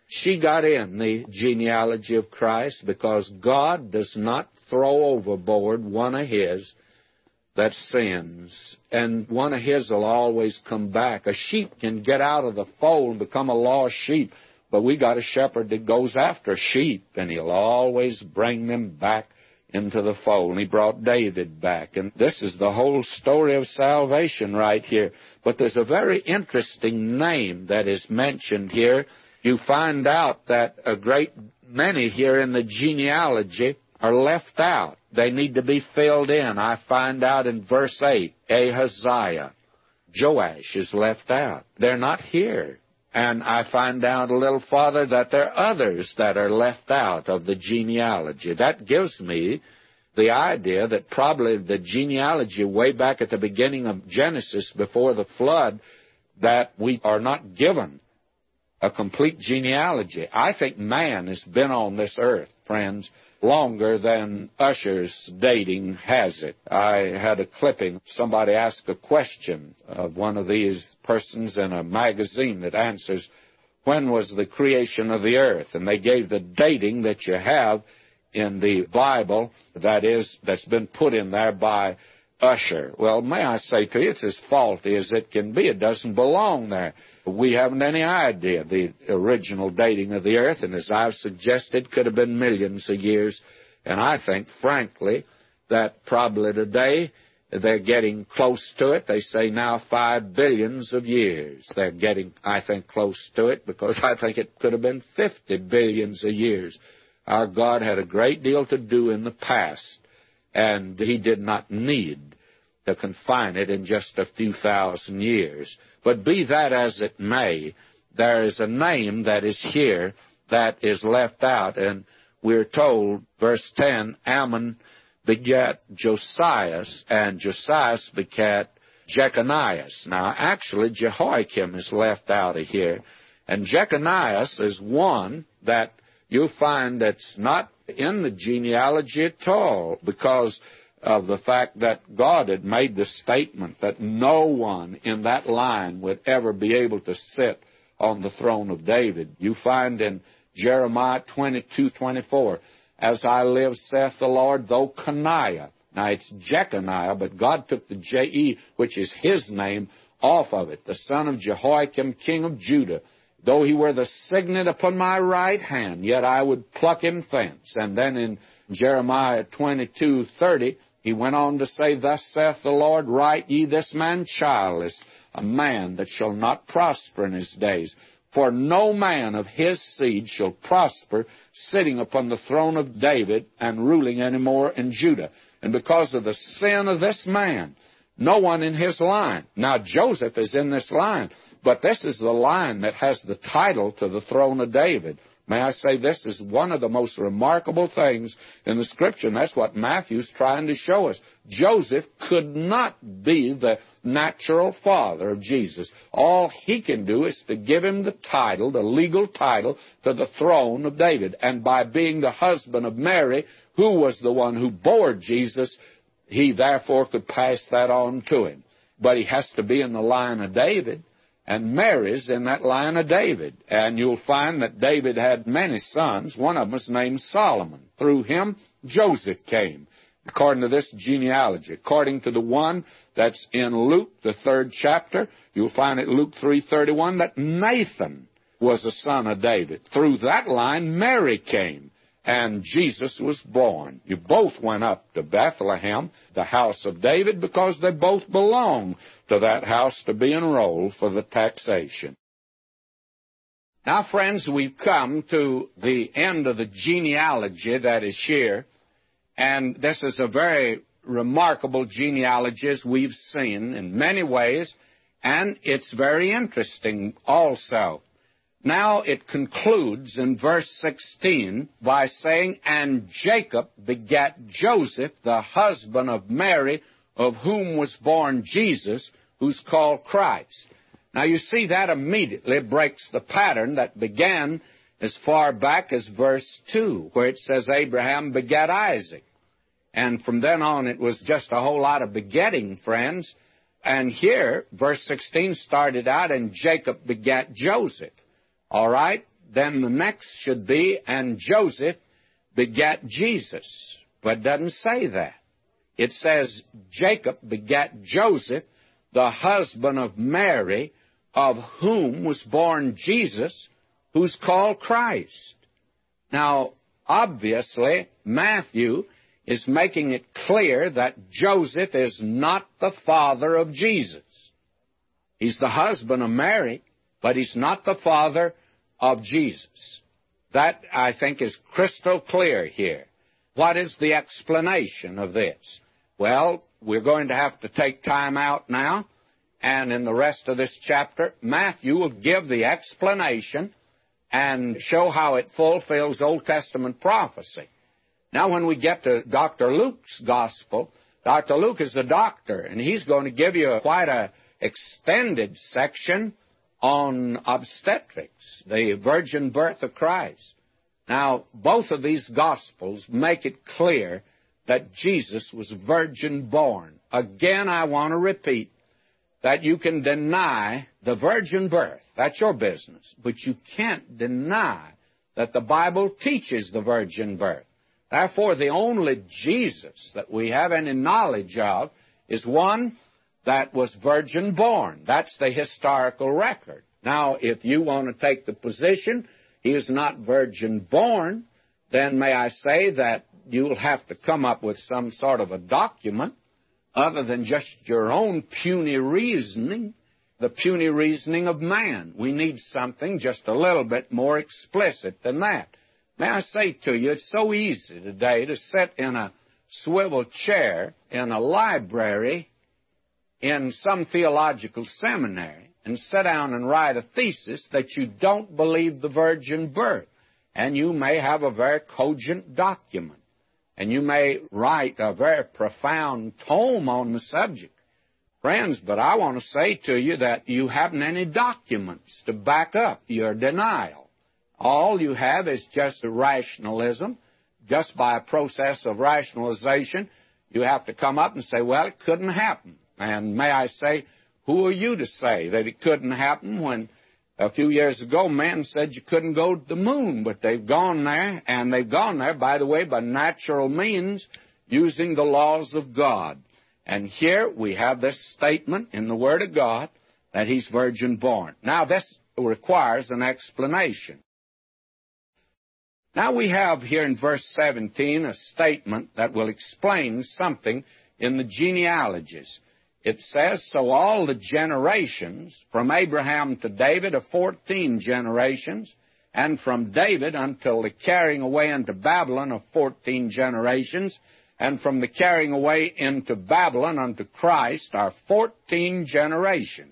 She got in the genealogy of Christ because God does not throw overboard one of His that sins. And one of His will always come back. A sheep can get out of the fold and become a lost sheep, but we got a shepherd that goes after sheep, and He'll always bring them back into the fold. And He brought David back. And this is the whole story of salvation right here. But there's a very interesting name that is mentioned here. You find out that a great many here in the genealogy are left out. They need to be filled in. I find out in verse eight, Ahaziah, Joash is left out. They're not here. And I find out a little farther that there are others that are left out of the genealogy. That gives me the idea that probably the genealogy way back at the beginning of Genesis before the flood, that we are not given a complete genealogy. I think man has been on this earth, friends, longer than Usher's dating has it. I had a clipping. Somebody asked a question of one of these persons in a magazine that answers, when was the creation of the earth? And they gave the dating that you have in the Bible, that is, that's been put in there by Usher. Well, may I say to you, it's as faulty as it can be. It doesn't belong there. We haven't any idea the original dating of the earth, and as I've suggested, could have been millions of years. And I think, frankly, that probably today they're getting close to it. They say now five billions of years. They're getting, I think, close to it, because I think it could have been fifty billions of years. Our God had a great deal to do in the past, and He did not need to confine it in just a few thousand years. But be that as it may, there is a name that is here that is left out, and we're told, verse ten, Ammon begat Josias, and Josias begat Jeconias. Now, actually, Jehoiakim is left out of here, and Jeconias is one that you'll find that's not in the genealogy at all, because of the fact that God had made the statement that no one in that line would ever be able to sit on the throne of David. You find in Jeremiah twenty-two twenty-four, as I live, saith the Lord, though Coniah, now it's Jeconiah, but God took the J E, which is his name, off of it, the son of Jehoiakim, king of Judah, though he were the signet upon my right hand, yet I would pluck him thence. And then in Jeremiah twenty-two thirty, he went on to say, thus saith the Lord, write ye, this man childless, a man that shall not prosper in his days. For no man of his seed shall prosper, sitting upon the throne of David and ruling any more in Judah. And because of the sin of this man, no one in his line. Now, Joseph is in this line, but this is the line that has the title to the throne of David. May I say, this is one of the most remarkable things in the Scripture, and that's what Matthew's trying to show us. Joseph could not be the natural father of Jesus. All he can do is to give him the title, the legal title, to the throne of David. And by being the husband of Mary, who was the one who bore Jesus, he therefore could pass that on to him. But he has to be in the line of David. And Mary's in that line of David. And you'll find that David had many sons. One of them was named Solomon. Through him, Joseph came, according to this genealogy. According to the one that's in Luke, the third chapter, you'll find at Luke three thirty-one that Nathan was a son of David. Through that line, Mary came, and Jesus was born. You both went up to Bethlehem, the house of David, because they both belonged to that house to be enrolled for the taxation. Now, friends, we've come to the end of the genealogy that is here, and this is a very remarkable genealogy, as we've seen in many ways, and it's very interesting also. Now it concludes in verse sixteen by saying, and Jacob begat Joseph, the husband of Mary, of whom was born Jesus, who's called Christ. Now you see that immediately breaks the pattern that began as far back as verse two, where it says Abraham begat Isaac. And from then on it was just a whole lot of begetting, friends. And here, verse sixteen started out, and Jacob begat Joseph. All right? then the next should be, and Joseph begat Jesus. But it doesn't say that. It says Jacob begat Joseph, the husband of Mary, of whom was born Jesus, who's called Christ. Now, obviously, Matthew is making it clear that Joseph is not the father of Jesus. He's the husband of Mary, but he's not the father of Jesus. That, I think, is crystal clear here. What is the explanation of this? Well, we're going to have to take time out now, and in the rest of this chapter, Matthew will give the explanation and show how it fulfills Old Testament prophecy. Now, when we get to Doctor Luke's gospel, Doctor Luke is a doctor, and he's going to give you quite a extended section on obstetrics, the virgin birth of Christ. Now, both of these Gospels make it clear that Jesus was virgin born. Again, I want to repeat that you can deny the virgin birth. That's your business. But you can't deny that the Bible teaches the virgin birth. Therefore, the only Jesus that we have any knowledge of is one that was virgin born. That's the historical record. Now, if you want to take the position he is not virgin born, then may I say that you'll have to come up with some sort of a document other than just your own puny reasoning, the puny reasoning of man. We need something just a little bit more explicit than that. May I say to you, it's so easy today to sit in a swivel chair in a library in some theological seminary and sit down and write a thesis that you don't believe the virgin birth. And you may have a very cogent document. And you may write a very profound tome on the subject. Friends, but I want to say to you that you haven't any documents to back up your denial. All you have is just a rationalism. Just by a process of rationalization, you have to come up and say, well, it couldn't happen. And may I say, who are you to say that it couldn't happen when a few years ago men said you couldn't go to the moon, but they've gone there, and they've gone there, by the way, by natural means, using the laws of God. And here we have this statement in the Word of God that he's virgin born. Now, this requires an explanation. Now we have here in verse seventeen a statement that will explain something in the genealogies. It says, so all the generations from Abraham to David are fourteen generations, and from David until the carrying away into Babylon are fourteen generations, and from the carrying away into Babylon unto Christ are fourteen generations.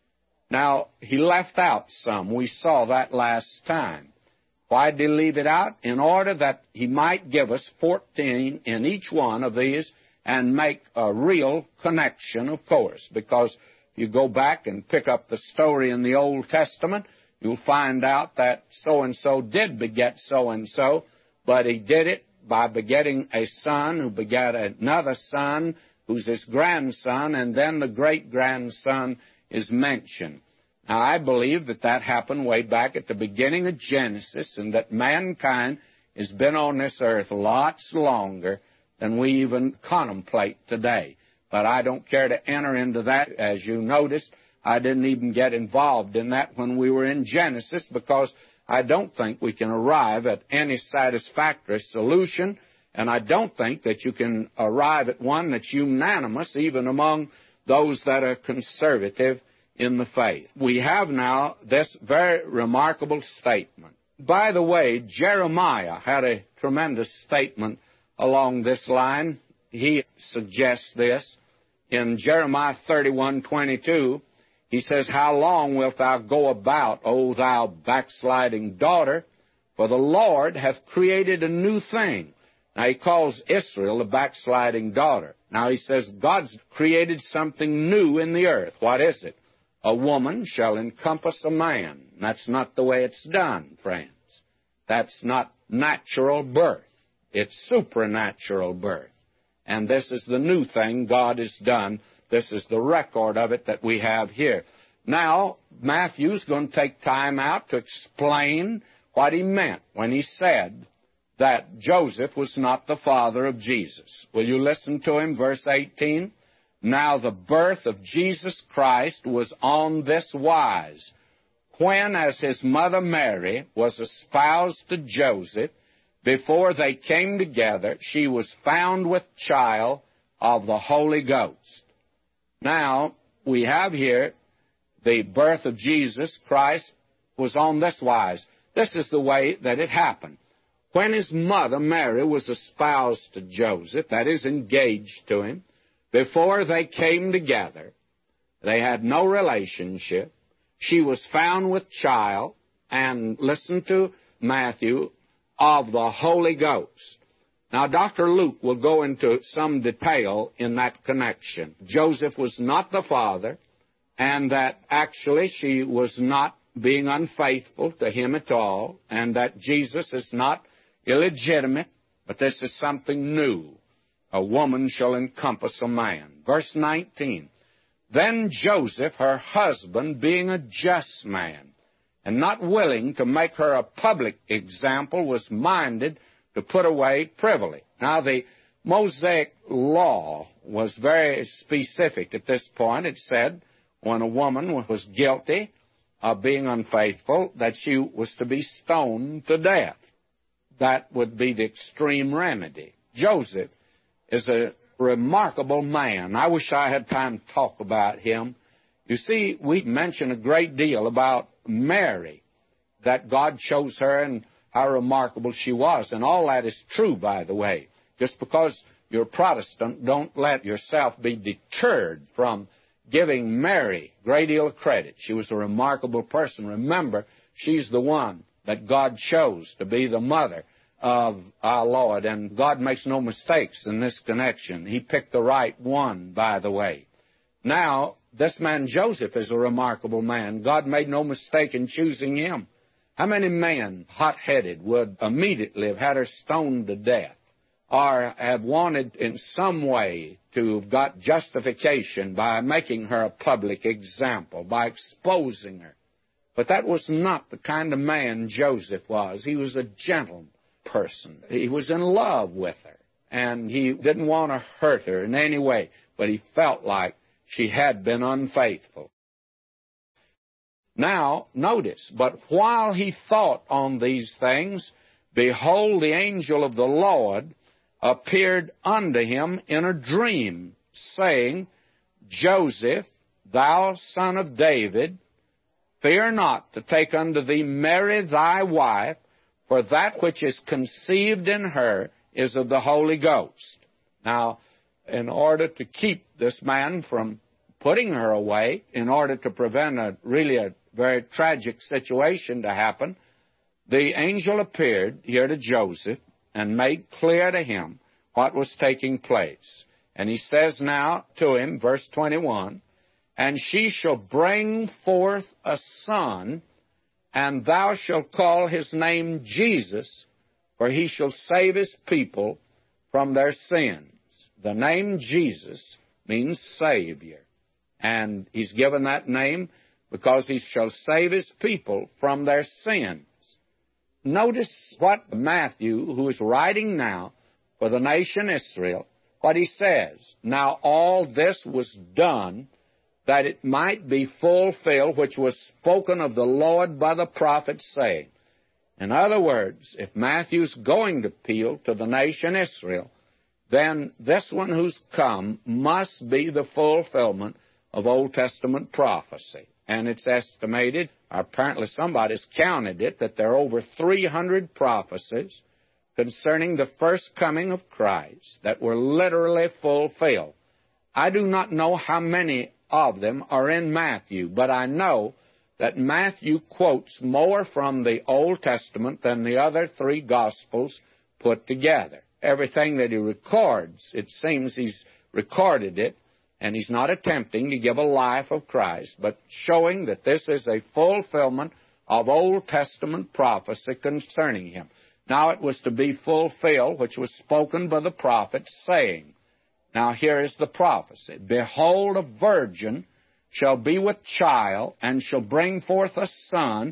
Now, he left out some. We saw that last time. Why did he leave it out? In order that he might give us fourteen in each one of these and make a real connection, of course, because if you go back and pick up the story in the Old Testament, you'll find out that so-and-so did beget so-and-so, but he did it by begetting a son who begat another son who's his grandson, and then the great-grandson is mentioned. Now, I believe that that happened way back at the beginning of Genesis, and that mankind has been on this earth lots longer than we even contemplate today. But I don't care to enter into that. As you noticed, I didn't even get involved in that when we were in Genesis, because I don't think we can arrive at any satisfactory solution, and I don't think that you can arrive at one that's unanimous, even among those that are conservative in the faith. We have now this very remarkable statement. By the way, Jeremiah had a tremendous statement along this line. He suggests this in Jeremiah thirty-one twenty-two. He says, how long wilt thou go about, O thou backsliding daughter? For the Lord hath created a new thing. Now, he calls Israel a backsliding daughter. Now, he says, God's created something new in the earth. What is it? A woman shall encompass a man. That's not the way it's done, friends. That's not natural birth. It's supernatural birth. And this is the new thing God has done. This is the record of it that we have here. Now, Matthew's going to take time out to explain what he meant when he said that Joseph was not the father of Jesus. Will you listen to him? Verse eighteen. Now the birth of Jesus Christ was on this wise. When, as his mother Mary was espoused to Joseph, before they came together, she was found with child of the Holy Ghost. Now, we have here the birth of Jesus Christ was on this wise. This is the way that it happened. When his mother Mary was espoused to Joseph, that is, engaged to him, before they came together, they had no relationship. She was found with child, and listen to Matthew, of the Holy Ghost. Now, Doctor Luke will go into some detail in that connection. Joseph was not the father, and that actually she was not being unfaithful to him at all, and that Jesus is not illegitimate, but this is something new. A woman shall encompass a man. Verse nineteen. Then Joseph, her husband, being a just man, and not willing to make her a public example, was minded to put away privily. Now, the Mosaic law was very specific at this point. It said when a woman was guilty of being unfaithful, that she was to be stoned to death. That would be the extreme remedy. Joseph is a remarkable man. I wish I had time to talk about him. You see, we mention a great deal about Mary, that God chose her and how remarkable she was. And all that is true, by the way. Just because you're Protestant, don't let yourself be deterred from giving Mary a great deal of credit. She was a remarkable person. Remember, she's the one that God chose to be the mother of our Lord. And God makes no mistakes in this connection. He picked the right one, by the way. Now, this man Joseph is a remarkable man. God made no mistake in choosing him. How many men, hot-headed, would immediately have had her stoned to death, or have wanted in some way to have got justification by making her a public example, by exposing her? But that was not the kind of man Joseph was. He was a gentle person. He was in love with her, and he didn't want to hurt her in any way, but he felt like she had been unfaithful. Now, notice, but while he thought on these things, behold, the angel of the Lord appeared unto him in a dream, saying, Joseph, thou son of David, fear not to take unto thee Mary thy wife, for that which is conceived in her is of the Holy Ghost. Now, in order to keep this man from putting her away, in order to prevent a really a very tragic situation to happen, the angel appeared here to Joseph and made clear to him what was taking place. And he says now to him, verse twenty-one, and she shall bring forth a son, and thou shalt call his name Jesus, for he shall save his people from their sins. The name Jesus means Savior. And he's given that name because he shall save his people from their sins. Notice what Matthew, who is writing now for the nation Israel, what he says. Now all this was done that it might be fulfilled, which was spoken of the Lord by the prophet, saying. In other words, if Matthew's going to appeal to the nation Israel, then this one who's come must be the fulfillment of Old Testament prophecy. And it's estimated, or apparently somebody's counted it, that there are over three hundred prophecies concerning the first coming of Christ that were literally fulfilled. I do not know how many of them are in Matthew, but I know that Matthew quotes more from the Old Testament than the other three Gospels put together. Everything that he records, it seems he's recorded it, and he's not attempting to give a life of Christ, but showing that this is a fulfillment of Old Testament prophecy concerning him. Now it was to be fulfilled, which was spoken by the prophet, saying, now here is the prophecy, behold, a virgin shall be with child, and shall bring forth a son,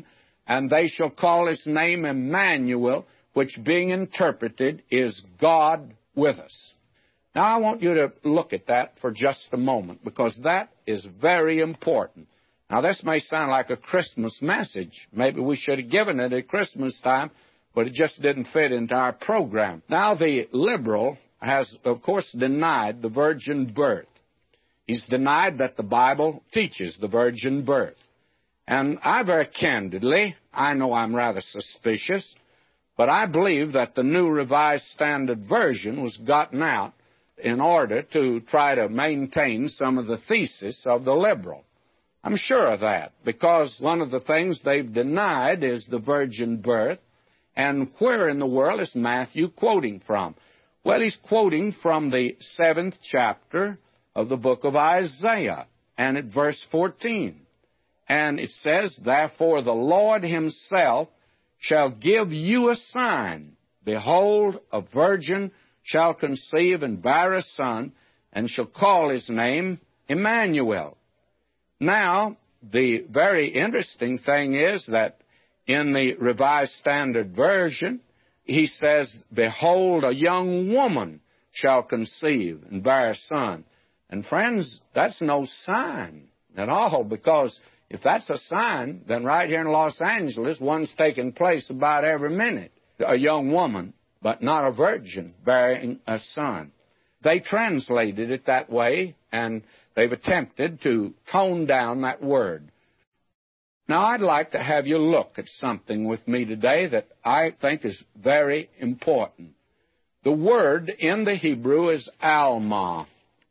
and they shall call his name Emmanuel, which being interpreted is God with us. Now, I want you to look at that for just a moment, because that is very important. Now, this may sound like a Christmas message. Maybe we should have given it at Christmas time, but it just didn't fit into our program. Now, the liberal has, of course, denied the virgin birth. He's denied that the Bible teaches the virgin birth. And I very candidly, I know I'm rather suspicious, but I believe that the New Revised Standard Version was gotten out in order to try to maintain some of the thesis of the liberal. I'm sure of that, because one of the things they've denied is the virgin birth. And where in the world is Matthew quoting from? Well, he's quoting from the seventh chapter of the book of Isaiah, and at verse fourteen. And it says, "Therefore the Lord himself shall give you a sign. Behold, a virgin shall conceive and bear a son, and shall call his name Emmanuel." Now, the very interesting thing is that in the Revised Standard Version, he says, "Behold, a young woman shall conceive and bear a son." And friends, that's no sign at all, because if that's a sign, then right here in Los Angeles, one's taking place about every minute. A young woman, but not a virgin, bearing a son. They translated it that way, and they've attempted to tone down that word. Now, I'd like to have you look at something with me today that I think is very important. The word in the Hebrew is Alma.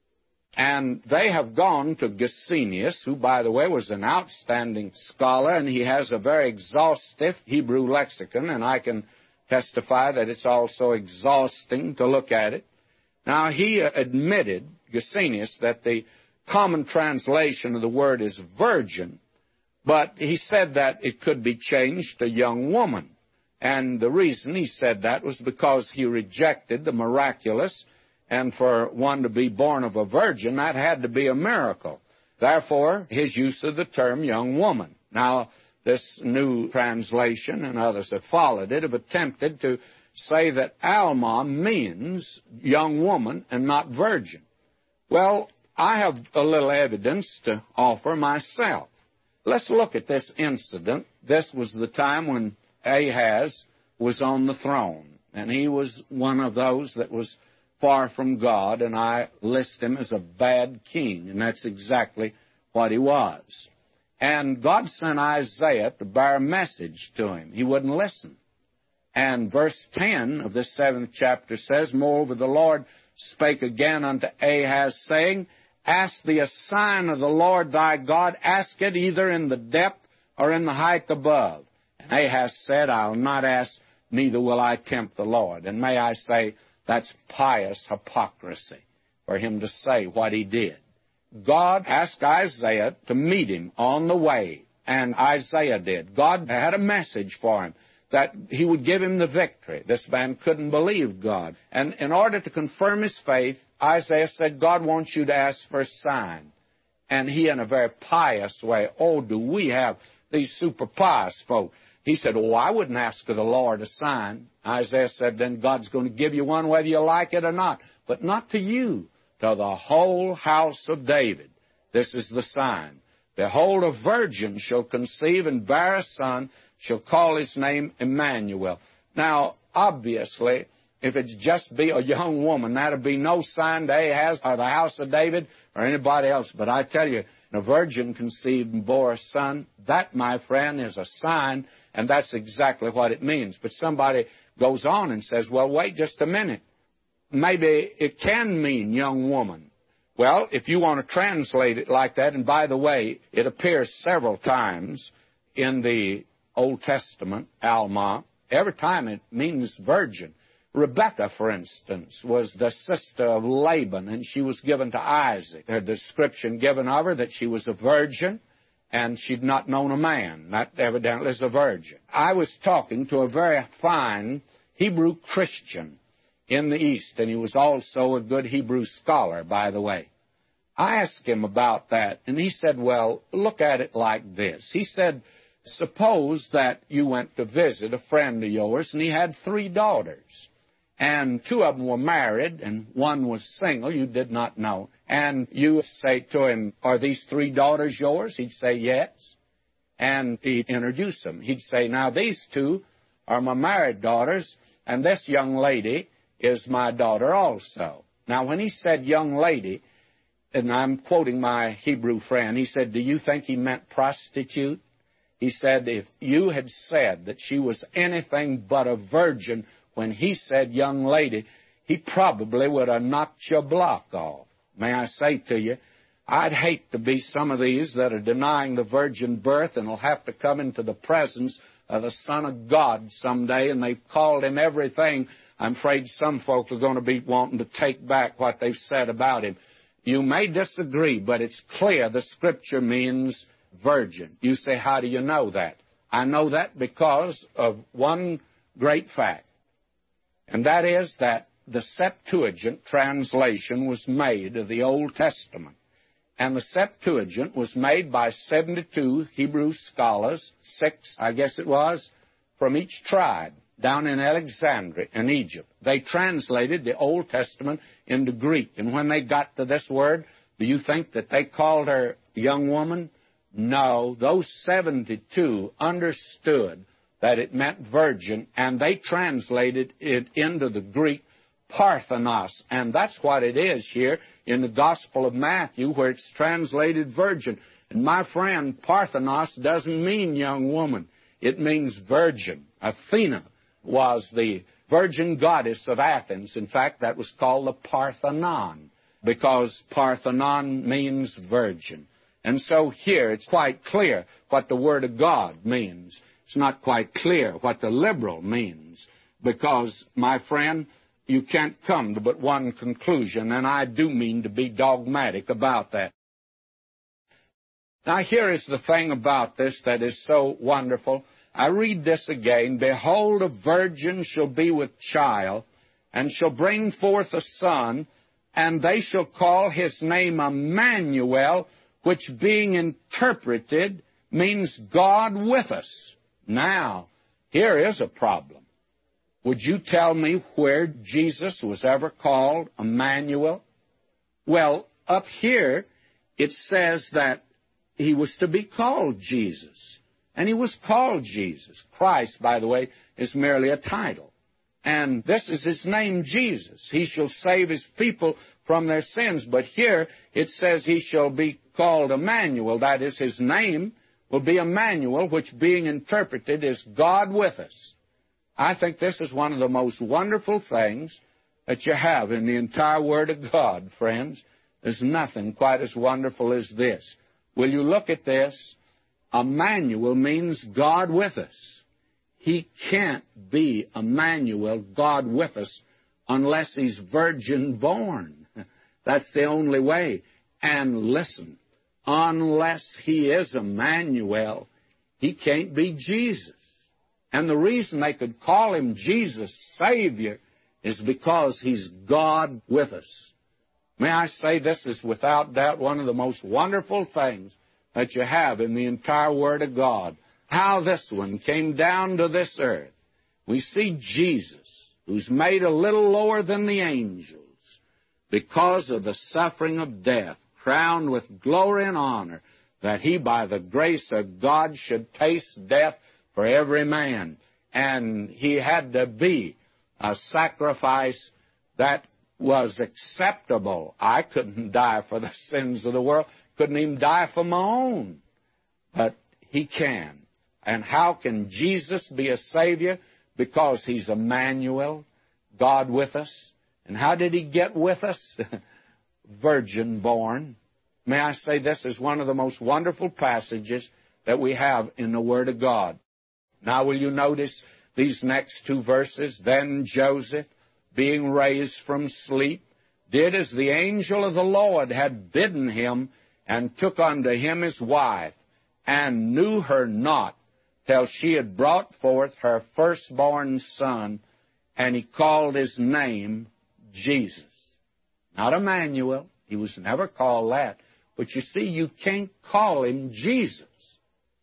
And they have gone to Gesenius, who, by the way, was an outstanding scholar, and he has a very exhaustive Hebrew lexicon, and I can testify that it's also exhausting to look at it. Now, he admitted, Gesenius, that the common translation of the word is virgin, but he said that it could be changed to young woman. And the reason he said that was because he rejected the miraculous, and for one to be born of a virgin, that had to be a miracle. Therefore, his use of the term young woman. Now, this new translation, and others have followed it, have attempted to say that Alma means young woman and not virgin. Well, I have a little evidence to offer myself. Let's look at this incident. This was the time when Ahaz was on the throne, and he was one of those that was far from God, and I list him as a bad king, and that's exactly what he was. And God sent Isaiah to bear a message to him. He wouldn't listen. And verse ten of this seventh chapter says, "Moreover, the Lord spake again unto Ahaz, saying, Ask thee a sign of the Lord thy God, ask it either in the depth or in the height above. And Ahaz said, I'll not ask, neither will I tempt the Lord." And may I say, that's pious hypocrisy for him to say what he did. God asked Isaiah to meet him on the way, and Isaiah did. God had a message for him that he would give him the victory. This man couldn't believe God. And in order to confirm his faith, Isaiah said, God wants you to ask for a sign. And he, in a very pious way, oh, do we have these super pious folk. He said, oh, I wouldn't ask of the Lord a sign. Isaiah said, then God's going to give you one whether you like it or not. But not to you, to the whole house of David. This is the sign. Behold, a virgin shall conceive and bear a son, shall call his name Emmanuel. Now, obviously, if it's just be a young woman, that'll be no sign to Ahaz or the house of David or anybody else. But I tell you, a virgin conceived and bore a son, that, my friend, is a sign, and that's exactly what it means. But somebody goes on and says, well, wait just a minute. Maybe it can mean young woman. Well, if you want to translate it like that, and by the way, it appears several times in the Old Testament, Alma. Every time it means virgin. Rebekah, for instance, was the sister of Laban, and she was given to Isaac. The description given of her that she was a virgin, and she'd not known a man. That evidently is a virgin. I was talking to a very fine Hebrew Christian in the East, and he was also a good Hebrew scholar, by the way. I asked him about that, and he said, well, look at it like this. He said, Suppose that you went to visit a friend of yours, and he had three daughters. And two of them were married, and one was single, you did not know. And you say to him, "Are these three daughters yours?" He'd say, "Yes." And he'd introduce them. He'd say, "Now, these two are my married daughters, and this young lady is my daughter also." Now, when he said young lady, and I'm quoting my Hebrew friend, he said, "Do you think he meant prostitute?" He said, if you had said that she was anything but a virgin when he said young lady, he probably would have knocked your block off. May I say to you, I'd hate to be some of these that are denying the virgin birth and will have to come into the presence of the Son of God someday, and they've called him everything. I'm afraid some folk are going to be wanting to take back what they've said about him. You may disagree, but it's clear the Scripture means virgin. You say, how do you know that? I know that because of one great fact, and that is that the Septuagint translation was made of the Old Testament. And the Septuagint was made by seventy-two Hebrew scholars, six, I guess it was, from each tribe, down in Alexandria in Egypt. They translated the Old Testament into Greek. And when they got to this word, do you think that they called her young woman? No, those seventy-two understood that it meant virgin, and they translated it into the Greek Parthenos, and that's what it is here in the Gospel of Matthew, where it's translated virgin. And my friend, Parthenos doesn't mean young woman. It means virgin. Athena was the virgin goddess of Athens. In fact, that was called the Parthenon, because Parthenon means virgin. And so here it's quite clear what the Word of God means. It's not quite clear what the liberal means, because, my friend, you can't come to but one conclusion, and I do mean to be dogmatic about that. Now, here is the thing about this that is so wonderful. I read this again. "Behold, a virgin shall be with child, and shall bring forth a son, and they shall call his name Emmanuel, which being interpreted means God with us." Now, here is a problem. Would you tell me where Jesus was ever called Emmanuel? Well, up here it says that he was to be called Jesus. And he was called Jesus. Christ, by the way, is merely a title. And this is his name, Jesus. He shall save his people from their sins. But here it says he shall be called Emmanuel. That is, his name will be Emmanuel, which being interpreted is God with us. I think this is one of the most wonderful things that you have in the entire Word of God, friends. There's nothing quite as wonderful as this. Will you look at this? Emmanuel means God with us. He can't be Emmanuel, God with us, unless he's virgin born. That's the only way. And listen, unless he is Emmanuel, he can't be Jesus. And the reason they could call him Jesus, Savior, is because he's God with us. May I say, this is without doubt one of the most wonderful things that you have in the entire Word of God. How this one came down to this earth. We see Jesus, who's made a little lower than the angels because of the suffering of death, crowned with glory and honor, that he, by the grace of God, should taste death for every man. And he had to be a sacrifice that was acceptable. I couldn't die for the sins of the world, couldn't even die for my own. But he can. And how can Jesus be a Savior? Because he's Emmanuel, God with us. And how did he get with us? Virgin born. May I say, this is one of the most wonderful passages that we have in the Word of God. Now, will you notice these next two verses? "Then Joseph, being raised from sleep, did as the angel of the Lord had bidden him, and took unto him his wife, and knew her not, till she had brought forth her firstborn son, and he called his name Jesus." Not Emmanuel. He was never called that. But you see, you can't call him Jesus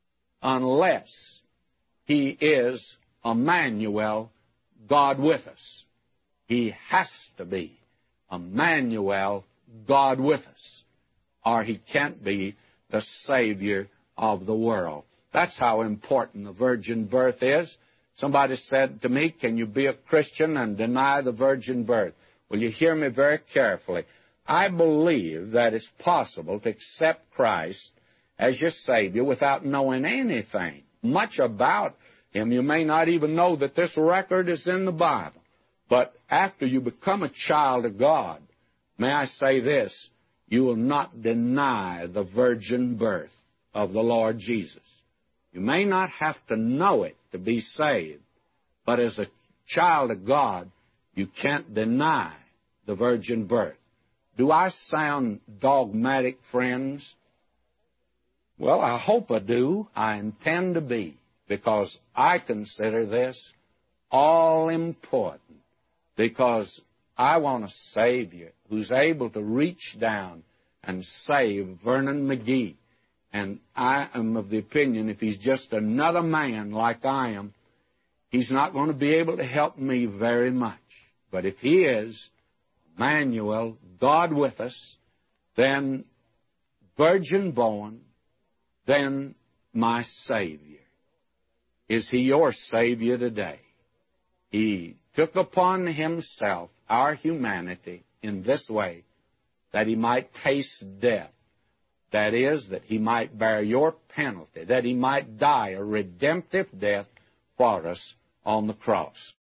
unless He is Emmanuel, God with us. He has to be Emmanuel, God with us, or He can't be the Savior of the world. That's how important the virgin birth is. Somebody said to me, can you be a Christian and deny the virgin birth? Well, you hear me very carefully. I believe that it's possible to accept Christ as your Savior without knowing anything much about Him. You may not even know that this record is in the Bible. But after you become a child of God, may I say this, you will not deny the virgin birth of the Lord Jesus. You may not have to know it to be saved, but as a child of God, you can't deny the virgin birth. Do I sound dogmatic, friends? Well, I hope I do. I intend to be, because I consider this all important, because I want a Savior who's able to reach down and save Vernon McGee. And I am of the opinion if he's just another man like I am, he's not going to be able to help me very much. But if he is Emmanuel, God with us, then virgin born, then my Savior. Is He your Savior today? He took upon Himself our humanity in this way, that He might taste death. That is, that He might bear your penalty, that He might die a redemptive death for us on the cross.